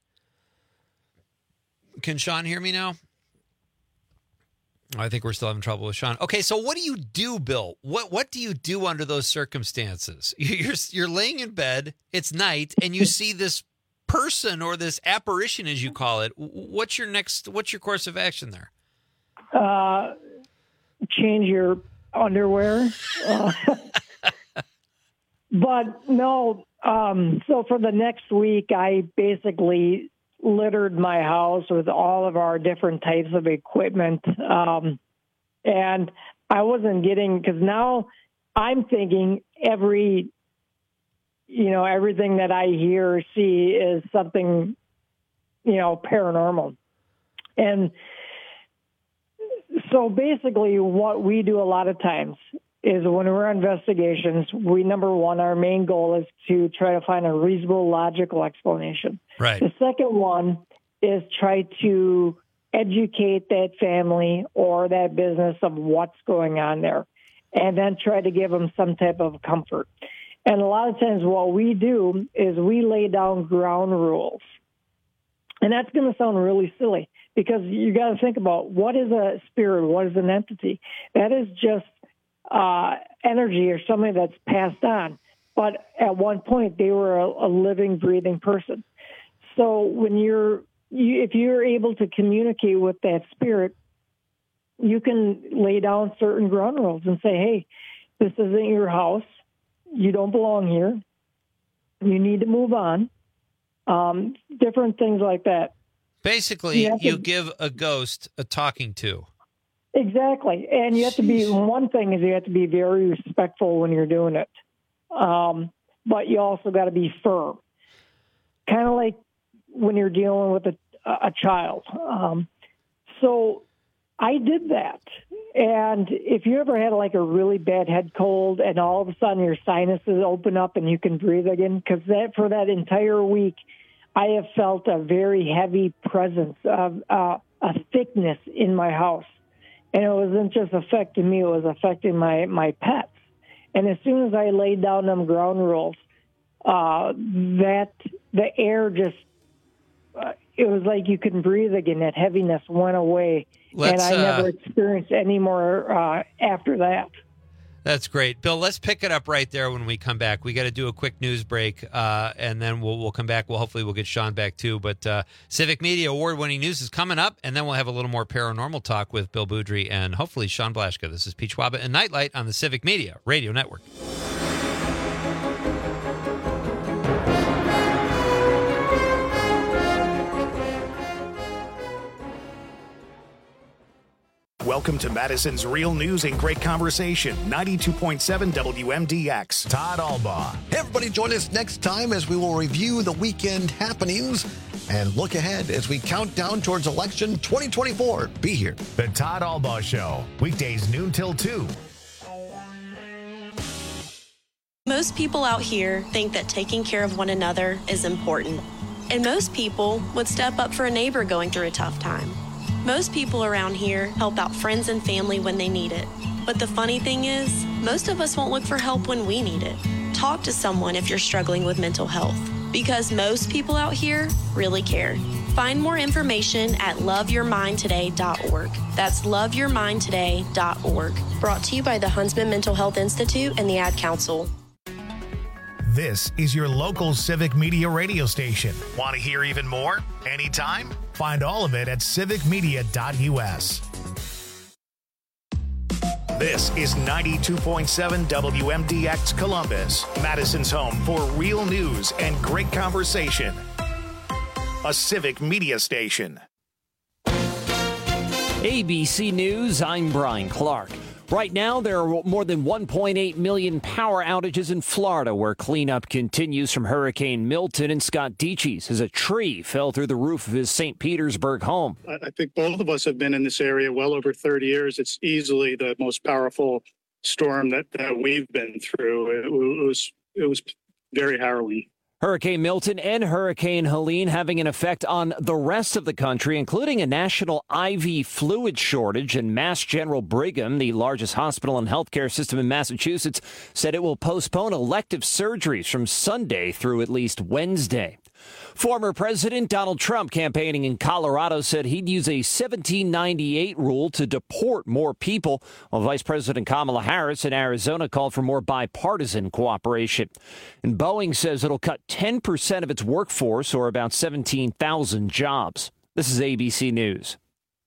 Can Sean hear me now? I think we're still having trouble with Sean. Okay, so what do you do, Bill? What What do you do under those circumstances? You're you're laying in bed. It's night, and you see this person or this apparition, as you call it. What's your next? What's your course of action there? Uh, change your underwear. Uh, but no. Um, so for the next week, I basically littered my house with all of our different types of equipment. Um, and I wasn't getting, because now I'm thinking every, you know, everything that I hear or see is something, you know, paranormal. And so basically what we do a lot of times is when we're on investigations, we, number one, our main goal is to try to find a reasonable, logical explanation. Right. The second one is try to educate that family or that business of what's going on there, and then try to give them some type of comfort. And a lot of times what we do is we lay down ground rules. And that's going to sound really silly because you got to think about what is a spirit, what is an entity. That is just uh, energy or something that's passed on. But at one point, they were a, a living, breathing person. So when you're, you, if you're able to communicate with that spirit, you can lay down certain ground rules and say, hey, this isn't your house. You don't belong here. You need to move on. Um, different things like that. Basically, you, you to, give a ghost a talking to. Exactly. And you have to be, one thing is you have to be very respectful when you're doing it. Um, but you also got to be firm. Kind of like when you're dealing with a, a child. Um, so I did that. And if you ever had like a really bad head cold and all of a sudden your sinuses open up and you can breathe again, because that for that entire week, I have felt a very heavy presence of uh, a thickness in my house. And it wasn't just affecting me, it was affecting my, my pets. And as soon as I laid down them ground rules, uh, that the air just, uh, it was like you couldn't breathe again. That heaviness went away. Let's, and I uh, never experienced any more uh, after that. That's great. Bill, let's pick it up right there when we come back. We got to do a quick news break, uh, and then we'll we'll come back. Well, hopefully we'll get Sean back too. But uh, Civic Media Award-winning news is coming up, and then we'll have a little more paranormal talk with Bill Boudry and hopefully Sean Blaschka. This is Pete Schwaba and Nightlight on the Civic Media Radio Network. Welcome to Madison's Real News and Great Conversation, ninety-two point seven W M D X. Todd Albaugh. Hey, everybody, join us next time as we will review the weekend happenings and look ahead as we count down towards election twenty twenty-four. Be here. The Todd Albaugh Show, weekdays noon till two. Most people out here think that taking care of one another is important. And most people would step up for a neighbor going through a tough time. Most people around here help out friends and family when they need it. But the funny thing is, most of us won't look for help when we need it. Talk to someone if you're struggling with mental health, because most people out here really care. Find more information at love your mind today dot org. That's love your mind today dot org. Brought to you by the Huntsman Mental Health Institute and the Ad Council. This is your local Civic Media radio station. Want to hear even more? Anytime? Find all of it at civic media dot u s. This is ninety-two point seven W M D X Columbus, Madison's home for real news and great conversation. A Civic Media station. A B C News, I'm Brian Clark. Right now, there are more than one point eight million power outages in Florida, where cleanup continues from Hurricane Milton. And Scott Deitches as a tree fell through the roof of his Saint Petersburg home. I think both of us have been in this area well over thirty years. It's easily the most powerful storm that, that we've been through. It, it was it was very harrowing. Hurricane Milton and Hurricane Helene having an effect on the rest of the country, including a national I V fluid shortage. And Mass General Brigham, the largest hospital and healthcare system in Massachusetts, said it will postpone elective surgeries from Sunday through at least Wednesday. Former President Donald Trump, campaigning in Colorado, said he'd use a seventeen ninety-eight rule to deport more people, while Vice President Kamala Harris in Arizona called for more bipartisan cooperation. And Boeing says it'll cut ten percent of its workforce, or about seventeen thousand jobs. This is A B C News.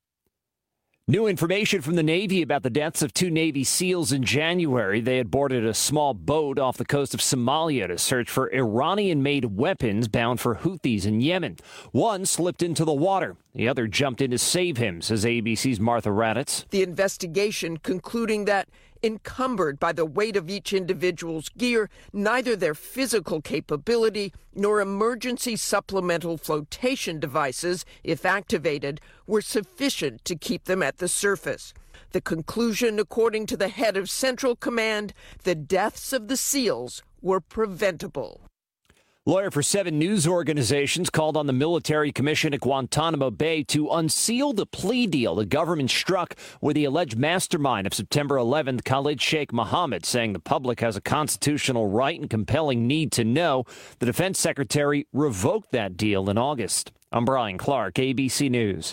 New information from the Navy about the deaths of two Navy SEALs in January. They had boarded a small boat off the coast of Somalia to search for Iranian-made weapons bound for Houthis in Yemen. One slipped into the water. The other jumped in to save him, says A B C's Martha Raddatz. The investigation concluding that, encumbered by the weight of each individual's gear, neither their physical capability nor emergency supplemental flotation devices, if activated, were sufficient to keep them at the surface. The conclusion, according to the head of Central Command, the deaths of the SEALs were preventable. Lawyer for seven news organizations called on the military commission at Guantanamo Bay to unseal the plea deal the government struck with the alleged mastermind of September eleventh, Khalid Sheikh Mohammed, saying the public has a constitutional right and compelling need to know. The defense secretary revoked that deal in August. I'm Brian Clark, A B C News.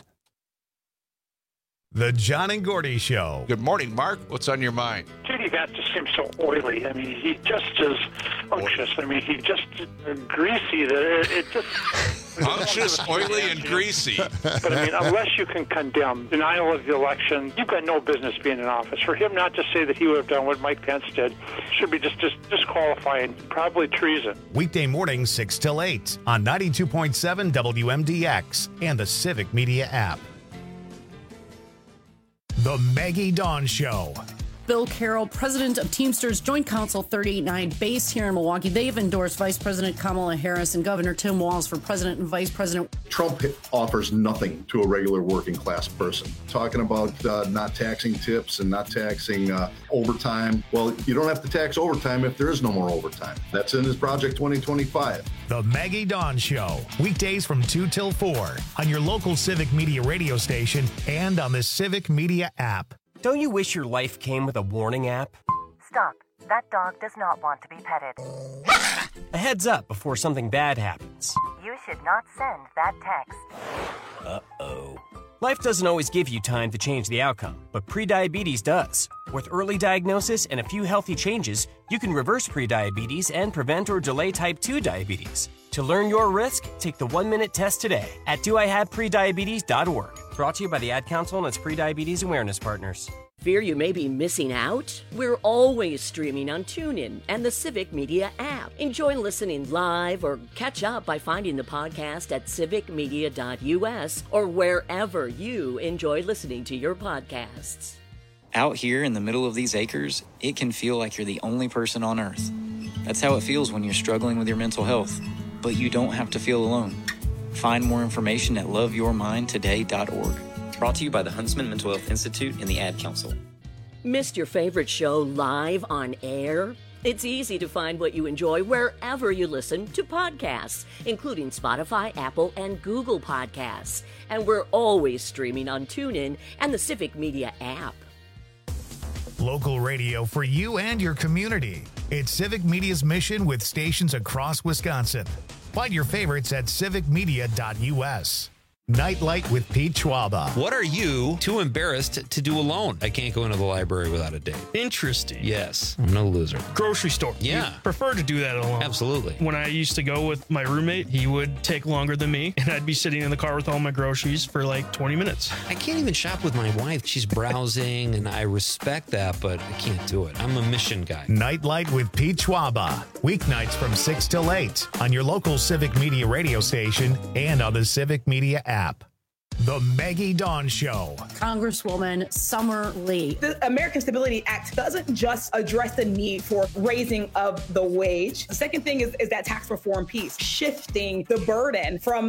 The John and Gordy Show. Good morning, Mark. What's on your mind? J D Vance just seems so oily. I mean, he just is unctuous. I mean, he just uh, greasy. That it, it just unctuous, oily, and greasy. But I mean, unless you can condemn denial of the election, you've got no business being in office. For him not to say that he would have done what Mike Pence did should be just just disqualifying, probably treason. Weekday mornings six till eight on ninety-two point seven W M D X and the Civic Media app. The Maggie Dawn Show. Bill Carroll, president of Teamsters Joint Council thirty-eight nine, based here in Milwaukee. They've endorsed Vice President Kamala Harris and Governor Tim Walz for president and vice president. Trump offers nothing to a regular working class person. Talking about uh, not taxing tips and not taxing uh, overtime. Well, you don't have to tax overtime if there is no more overtime. That's in his Project twenty twenty-five. The Maggie Dawn Show. Weekdays from two till four on your local Civic Media radio station and on the Civic Media app. Don't you wish your life came with a warning app? Stop. That dog does not want to be petted. A heads up before something bad happens. You should not send that text. Uh-oh. Life doesn't always give you time to change the outcome, but prediabetes does. With early diagnosis and a few healthy changes, you can reverse prediabetes and prevent or delay type two diabetes. To learn your risk, take the one-minute test today at do I have prediabetes dot org. Brought to you by the Ad Council and its prediabetes awareness partners. Fear you may be missing out? We're always streaming on TuneIn and the Civic Media app. Enjoy listening live or catch up by finding the podcast at civic media dot u s or wherever you enjoy listening to your podcasts. Out here in the middle of these acres, it can feel like you're the only person on Earth. That's how it feels when you're struggling with your mental health. But you don't have to feel alone. Find more information at love your mind today dot org. Brought to you by the Huntsman Mental Health Institute and the Ad Council. Missed your favorite show live on air? It's easy to find what you enjoy wherever you listen to podcasts, including Spotify, Apple, and Google Podcasts. And we're always streaming on TuneIn and the Civic Media app. Local radio for you and your community. It's Civic Media's mission with stations across Wisconsin. Find your favorites at civic media dot u s. Nightlight with Pete Schwaba. What are you too embarrassed to do alone? I can't go into the library without a date. Interesting. Yes. I'm no loser. Grocery store. Yeah. We prefer to do that alone. Absolutely. When I used to go with my roommate, he would take longer than me, and I'd be sitting in the car with all my groceries for like twenty minutes. I can't even shop with my wife. She's browsing, and I respect that, but I can't do it. I'm a mission guy. Nightlight with Pete Schwaba. Weeknights from six till eight on your local Civic Media radio station and on the Civic Media app. The Maggie Dawn Show. Congresswoman Summer Lee. The American Stability Act doesn't just address the need for raising of the wage. The second thing is, is that tax reform piece, shifting the burden from